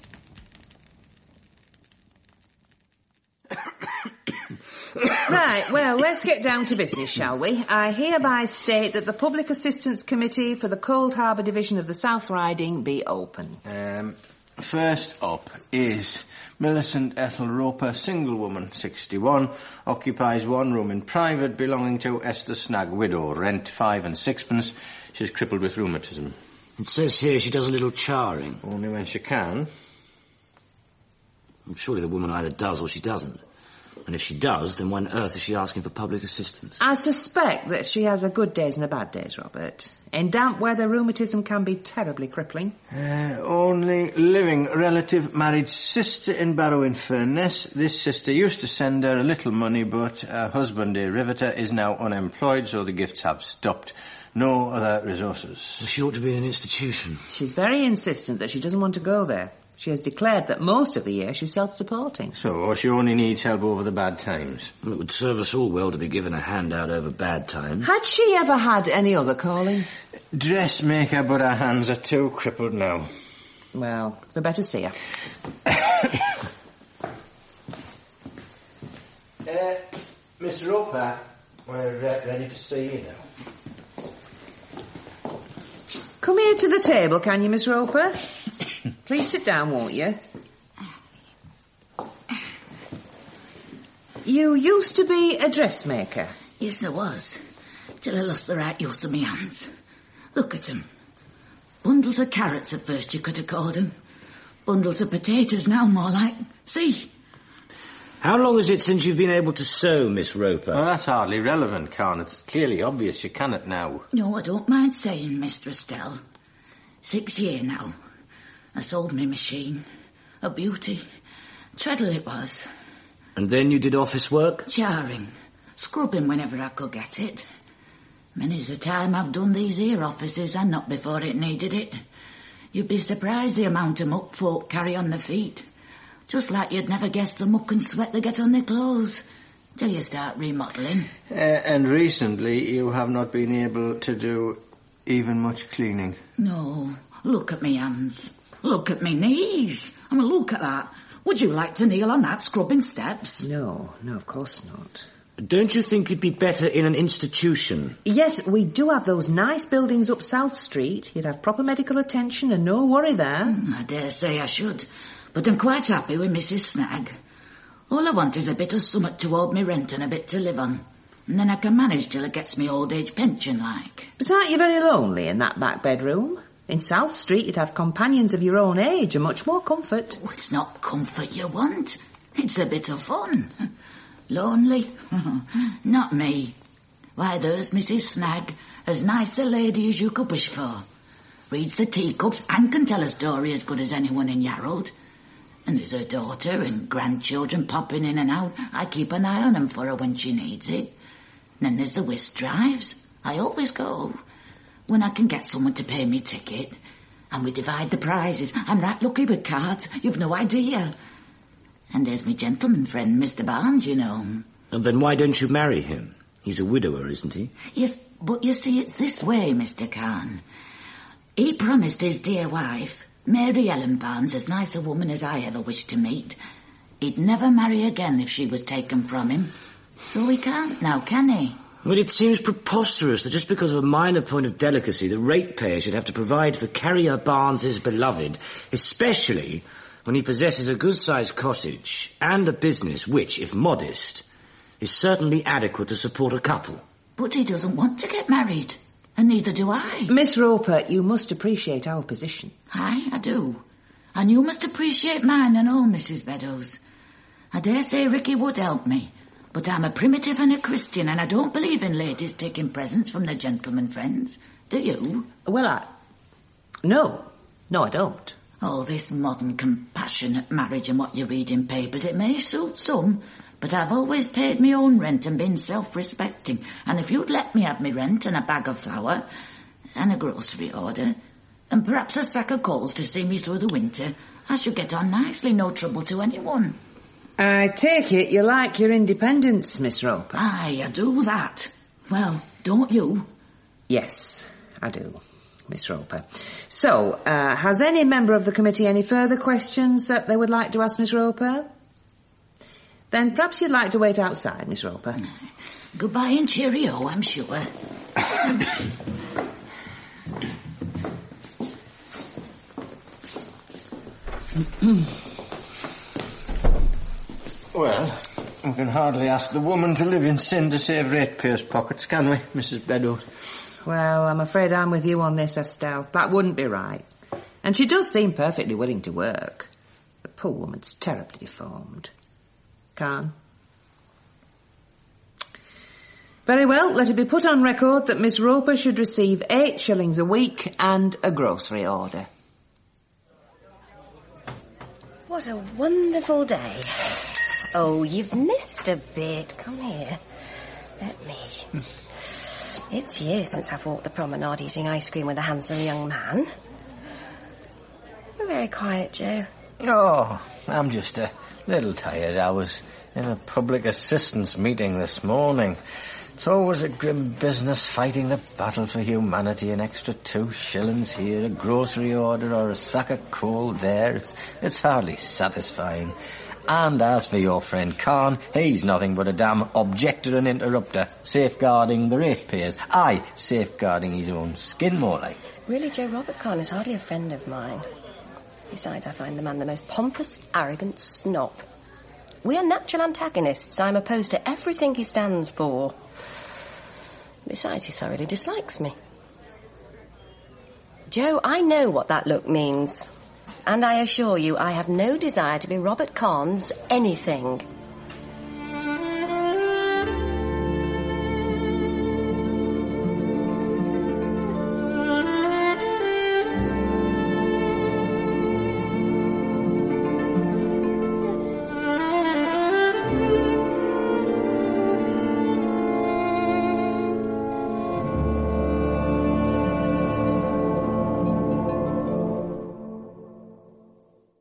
Right, well, let's get down to business, shall we? I hereby state that the Public Assistance Committee for the Cold Harbour Division of the South Riding be open. First up is Millicent Ethel Roper, single woman, 61, occupies one room in private belonging to Esther Snag, widow, rent 5 and 6pence. She's crippled with rheumatism. It says here she does a little charring. Only when she can. Surely the woman either does or she doesn't. And if she does, then why on earth is she asking for public assistance? I suspect that she has her good days and her bad days, Robert. In damp weather, rheumatism can be terribly crippling. Only living relative, married sister in Barrow-in-Furness. This sister used to send her a little money, but her husband, a riveter, is now unemployed, so the gifts have stopped. No other resources. Well, she ought to be in an institution. She's very insistent that she doesn't want to go there. She has declared that most of the year she's self-supporting. So she only needs help over the bad times. Well, it would serve us all well to be given a handout over bad times. Had she ever had any other calling? Dressmaker, but her hands are too crippled now. Well, we better see her. Miss Roper, we're ready to see you now. Come here to the table, can you, Miss Roper? Please sit down, won't you? You used to be a dressmaker. Yes, I was. Till I lost the right use of my hands. Look at 'em. Bundles of carrots at first, you could have called 'em. Bundles of potatoes now, more like. See? How long is it since you've been able to sew, Miss Roper? Well, that's hardly relevant, Con. It's clearly obvious you cannot now. No, I don't mind saying, Mistress Estelle. 6 years now. I sold my machine. A beauty. Treadle it was. And then you did office work? Charring. Scrubbing whenever I could get it. Many's the time I've done these here offices and not before it needed it. You'd be surprised the amount of muck folk carry on their feet. Just like you'd never guess the muck and sweat they get on their clothes. Till you start remodelling. And recently you have not been able to do even much cleaning. No. Look at me hands. Look at me knees. I mean, look at that. Would you like to kneel on that scrubbing steps? No, of course not. Don't you think you'd be better in an institution? Yes, we do have those nice buildings up South Street. You'd have proper medical attention and no worry there. I dare say I should. But I'm quite happy with Mrs. Snag. All I want is a bit of summat to hold me rent and a bit to live on. And then I can manage till it gets me old age pension like. But aren't you very lonely in that back bedroom? In South Street you'd have companions of your own age and much more comfort. Oh, it's not comfort you want. It's a bit of fun. Lonely? Not me. Why, there's Mrs. Snag, as nice a lady as you could wish for. Reads the teacups and can tell a story as good as anyone in Yarrow. And there's her daughter and grandchildren popping in and out. I keep an eye on them for her when she needs it. And then there's the whist drives. I always go. When I can get someone to pay me ticket. And we divide the prizes. I'm right lucky with cards. You've no idea. And there's my gentleman friend, Mr. Barnes, you know. And then why don't you marry him? He's a widower, isn't he? Yes, but you see, it's this way, Mr. Khan. He promised his dear wife Mary Ellen Barnes, as nice a woman as I ever wished to meet. He'd never marry again if she was taken from him. So he can't now, can he? Well, it seems preposterous that just because of a minor point of delicacy, the ratepayer should have to provide for Carrier Barnes's beloved, especially when he possesses a good-sized cottage and a business which, if modest, is certainly adequate to support a couple. But he doesn't want to get married, and neither do I. Miss Roper, you must appreciate our position. Aye, I do. And you must appreciate mine and all, Mrs. Beddoes. I dare say Ricky would help me, but I'm a primitive and a Christian, and I don't believe in ladies taking presents from their gentlemen friends. Do you? Well, No, I don't. All this modern compassionate marriage and what you read in papers, it may suit some, but I've always paid my own rent and been self-respecting, and if you'd let me have me rent and a bag of flour and a grocery order and perhaps a sack of coals to see me through the winter, I should get on nicely, no trouble to anyone. I take it you like your independence, Miss Roper. Aye, I do that. Well, don't you? Yes, I do, Miss Roper. So, has any member of the committee any further questions that they would like to ask Miss Roper? Then perhaps you'd like to wait outside, Miss Roper. Goodbye and cheerio, I'm sure. Well, we can hardly ask the woman to live in sin to save ratepayers' pockets, can we, Mrs. Beddoes? Well, I'm afraid I'm with you on this, Estelle. That wouldn't be right. And she does seem perfectly willing to work. The poor woman's terribly deformed. Khan? Very well, let it be put on record that Miss Roper should receive 8 shillings a week and a grocery order. What a wonderful day. Oh, you've missed a bit. Come here. Let me. It's years since I've walked the promenade eating ice cream with a handsome young man. You're very quiet, Joe. Oh, I'm just a little tired. I was in a public assistance meeting this morning. It's always a grim business fighting the battle for humanity. An extra 2 shillings here, a grocery order or a sack of coal there. It's hardly satisfying. And as for your friend Khan, he's nothing but a damn objector and interrupter, safeguarding the ratepayers. Aye, safeguarding his own skin, more like. Really, Joe, Robert Khan is hardly a friend of mine. Besides, I find the man the most pompous, arrogant snob. We are natural antagonists. I'm opposed to everything he stands for. Besides, he thoroughly dislikes me. Joe, I know what that look means. And I assure you, I have no desire to be Robert Kahn's anything.